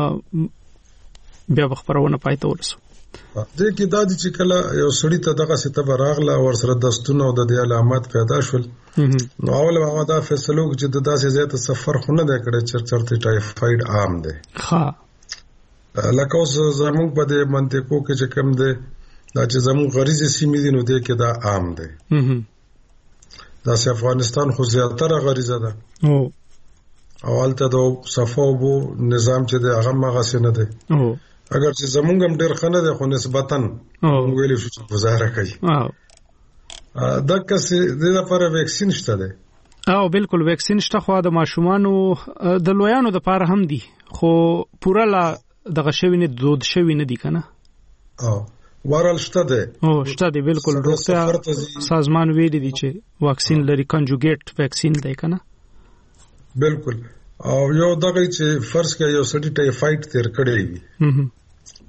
بیا خبرونه پای ته ورسو. دې کې دا چې کله یو سړی ته دغه ستبه راغله ور سره دستونه او د دې علامات پیدا شول، نو اول هغه دا فیصله وکړي چې د داسې زیات سفر خونه ده کړي چې چرته ټایفاید عام ده. ها لکه اوس زموږ په دې منطقو کې چې کوم ده دا چې زموږ غریزي سیمې دي نو دې کې دا عام ده. دا چې افغانستان خو زیاتره غریزه ده، او اولته د صفوبو نظام چې د هغه مغاسه نه ده، اگر چې زموږ هم ډېر خنه ده خو نسبتاً ویلې شو چې گزاره کوي. دا کسي د لپاره ویکسین شته ده؟ او بالکل ویکسین شته، خو د ماشومانو د لویانو د لپاره هم دي، خو پورا لا دغه شوی نه دود شوی نه دي کنه. او ورال شته ده؟ او شته دي بالکل. روغتیا سازمان ویلي دي چې واکسین لري، کنجوګیټ ویکسین دی کنه. بالکل. او یو دغه چې فرض کړه یو سړی ټایفاید تیر کړی وي،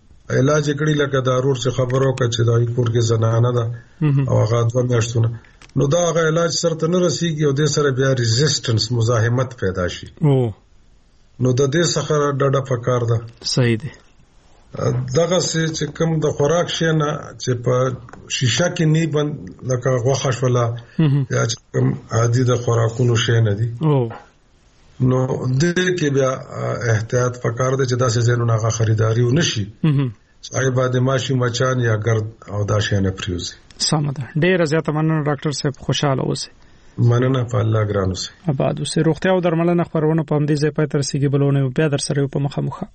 علاج کړي لکه دارور څخه خبرو کړه چې دای کور کې زنانه ده او هغه دوه میاشتونه نو دا هغه علاج سره نه رسیږي او د سره بیا ریزिस्टنس مزاحمت پیدا شي. او نو د دې څخه ډډه پکار ده. صحیح دی. دغه چې کوم د خوراک شي نه چې په شیشه کې نه بند لکه غوښه شولا یا چې کوم عادي د خوراکونو شي نه دي. او نو دې کې بیا احتیاط پکار دی چې داسې ځینو نه خریداري ونشي. هغه باندې ماشي مچان یا ګرد او دا شي نه پریوزي. سم ده. ډېر زیات مننه ډاکټر صاحب، خوشاله اوسئ. مننه په الله ګران اوسئ. آباد اوسئ. روغتیا او درملنه خبرونه په همدې ځای پای تر رسیدي بلونه بیا در سره په مخه مخه.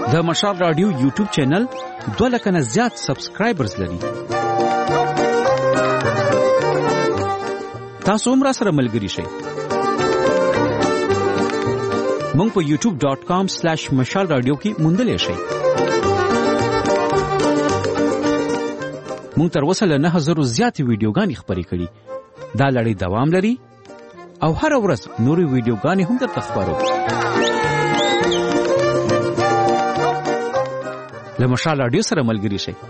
د مشال رادیو یوټیوب چینل دوه لکه نه زیات سبسکرایبرز لري. تاسو هم راسره ملګري شئ. مونږ په یوټیوب ډاٹ کام سلیش مشال رادیو کې موندلی شئ. مونږ تر اوسه له نه زرو زیاتې ویډیوګانې خپرې کړي. دا لړۍ دوام لري او هر ورځ نورې ویډیوګانې هم درته خپرو. له مشال رادیو سره ملګري شئ.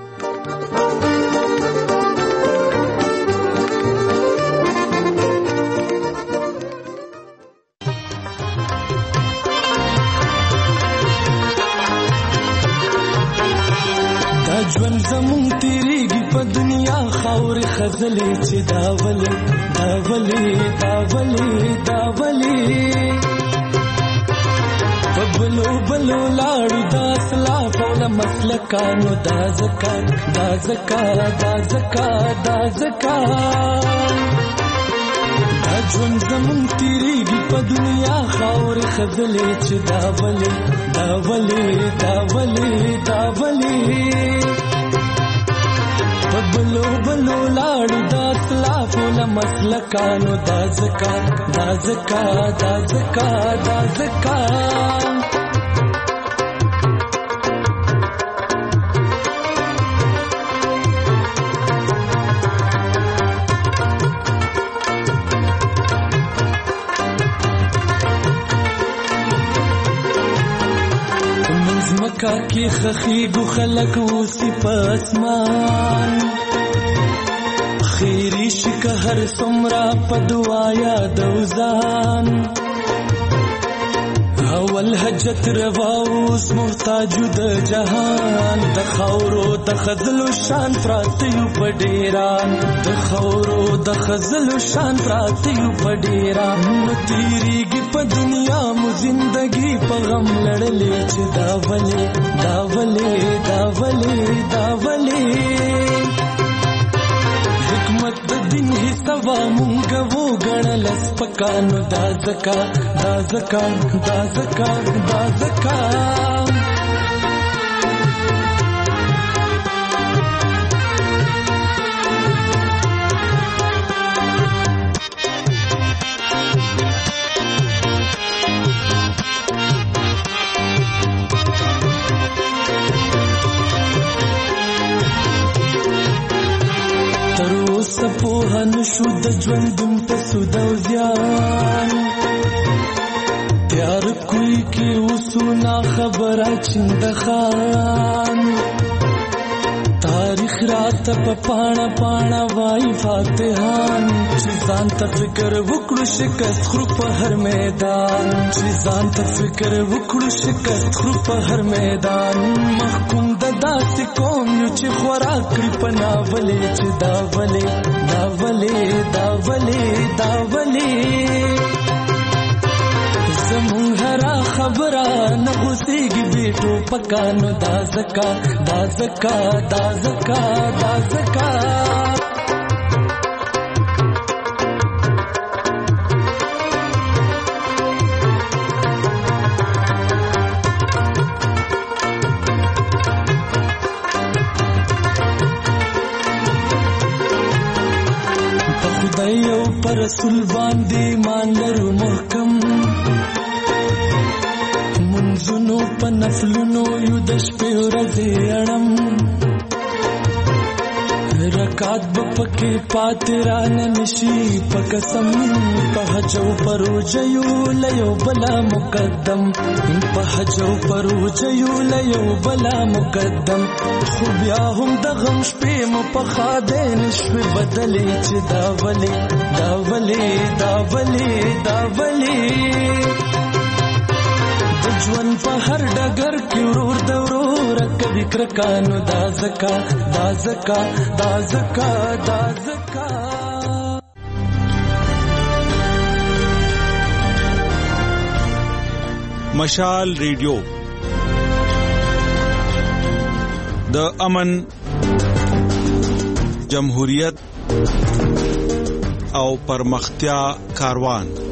ژوند زمون تیریږي په دنیا خاورې خزلې چې دا ولې دا ولې دا ولې دا ولې په بلو بلو لاړو دا اسلاف او له مسلکانو دا زکات دا زکات دا زکات دا زکات دا ژوند زمون تیریږي په دنیا خاورې خزلې چې دا ولې دا ولې دا ولې دا ولې بلو بلو لاړو دا اسلافو له مسلکانو دا زکات دا زکات دا زکات دا زکات مزمکا کی خخیگو خلق اوسی پا اسمان خیری شکه هر سمرا پا دعایا دوزان اول حجت رواوس محتاجو د جهان د خورو د خزلو شان پراتیو پډیران د خورو د خزلو شان پراتیو پډیران نو تیریږي په دنیا مو زندگی په غم لړلې چې دا ولې دا ولې دا ولې دا ولې حکمت د دین حسابا مونږ وو غړل سپکانو دا زکا دا زکا دا زکا دا زکا سپوهن شو د ژوندون په سود او زیان تیار کوئی کی وسونا خبره چند خان تاریخ رات په پاڼه پاڼه وای فاتحان چې ځان ته فکر وکړو شکست خرو په هر میدان چې ځان ته فکر وکړو شکست خرو په هر میدان محکوم د داسې قوم یو چې خوراک کړي په ناولې چې دا ولې دا ولې دا ولې دا ولې زمون هرا خبره نه غوسیږي بیٹو پکانو دا زکا دا زکا دا زکا دا زکا په خدای او پر رسول باندې مان لرو محکم منځونو په نفلونو یو د شپې ورځې اړم رکات به پکې پاتې رانه نشي په قسم په حج او په روژه یو له یو بلا مقدم په حج او په روژه یو له یو بلا مقدم خو بیا هم د غم شپې مو په خاده نشوې بدلې چې دا ولې دا ولې دا ولې دا ولې ژوند په هر ډګر کې ورور د ورور کوي کرکانو دا زکا دا زکا دا زکا دا زکا مشال ریډیو د امن جمهوریت او پرمختیا کاروان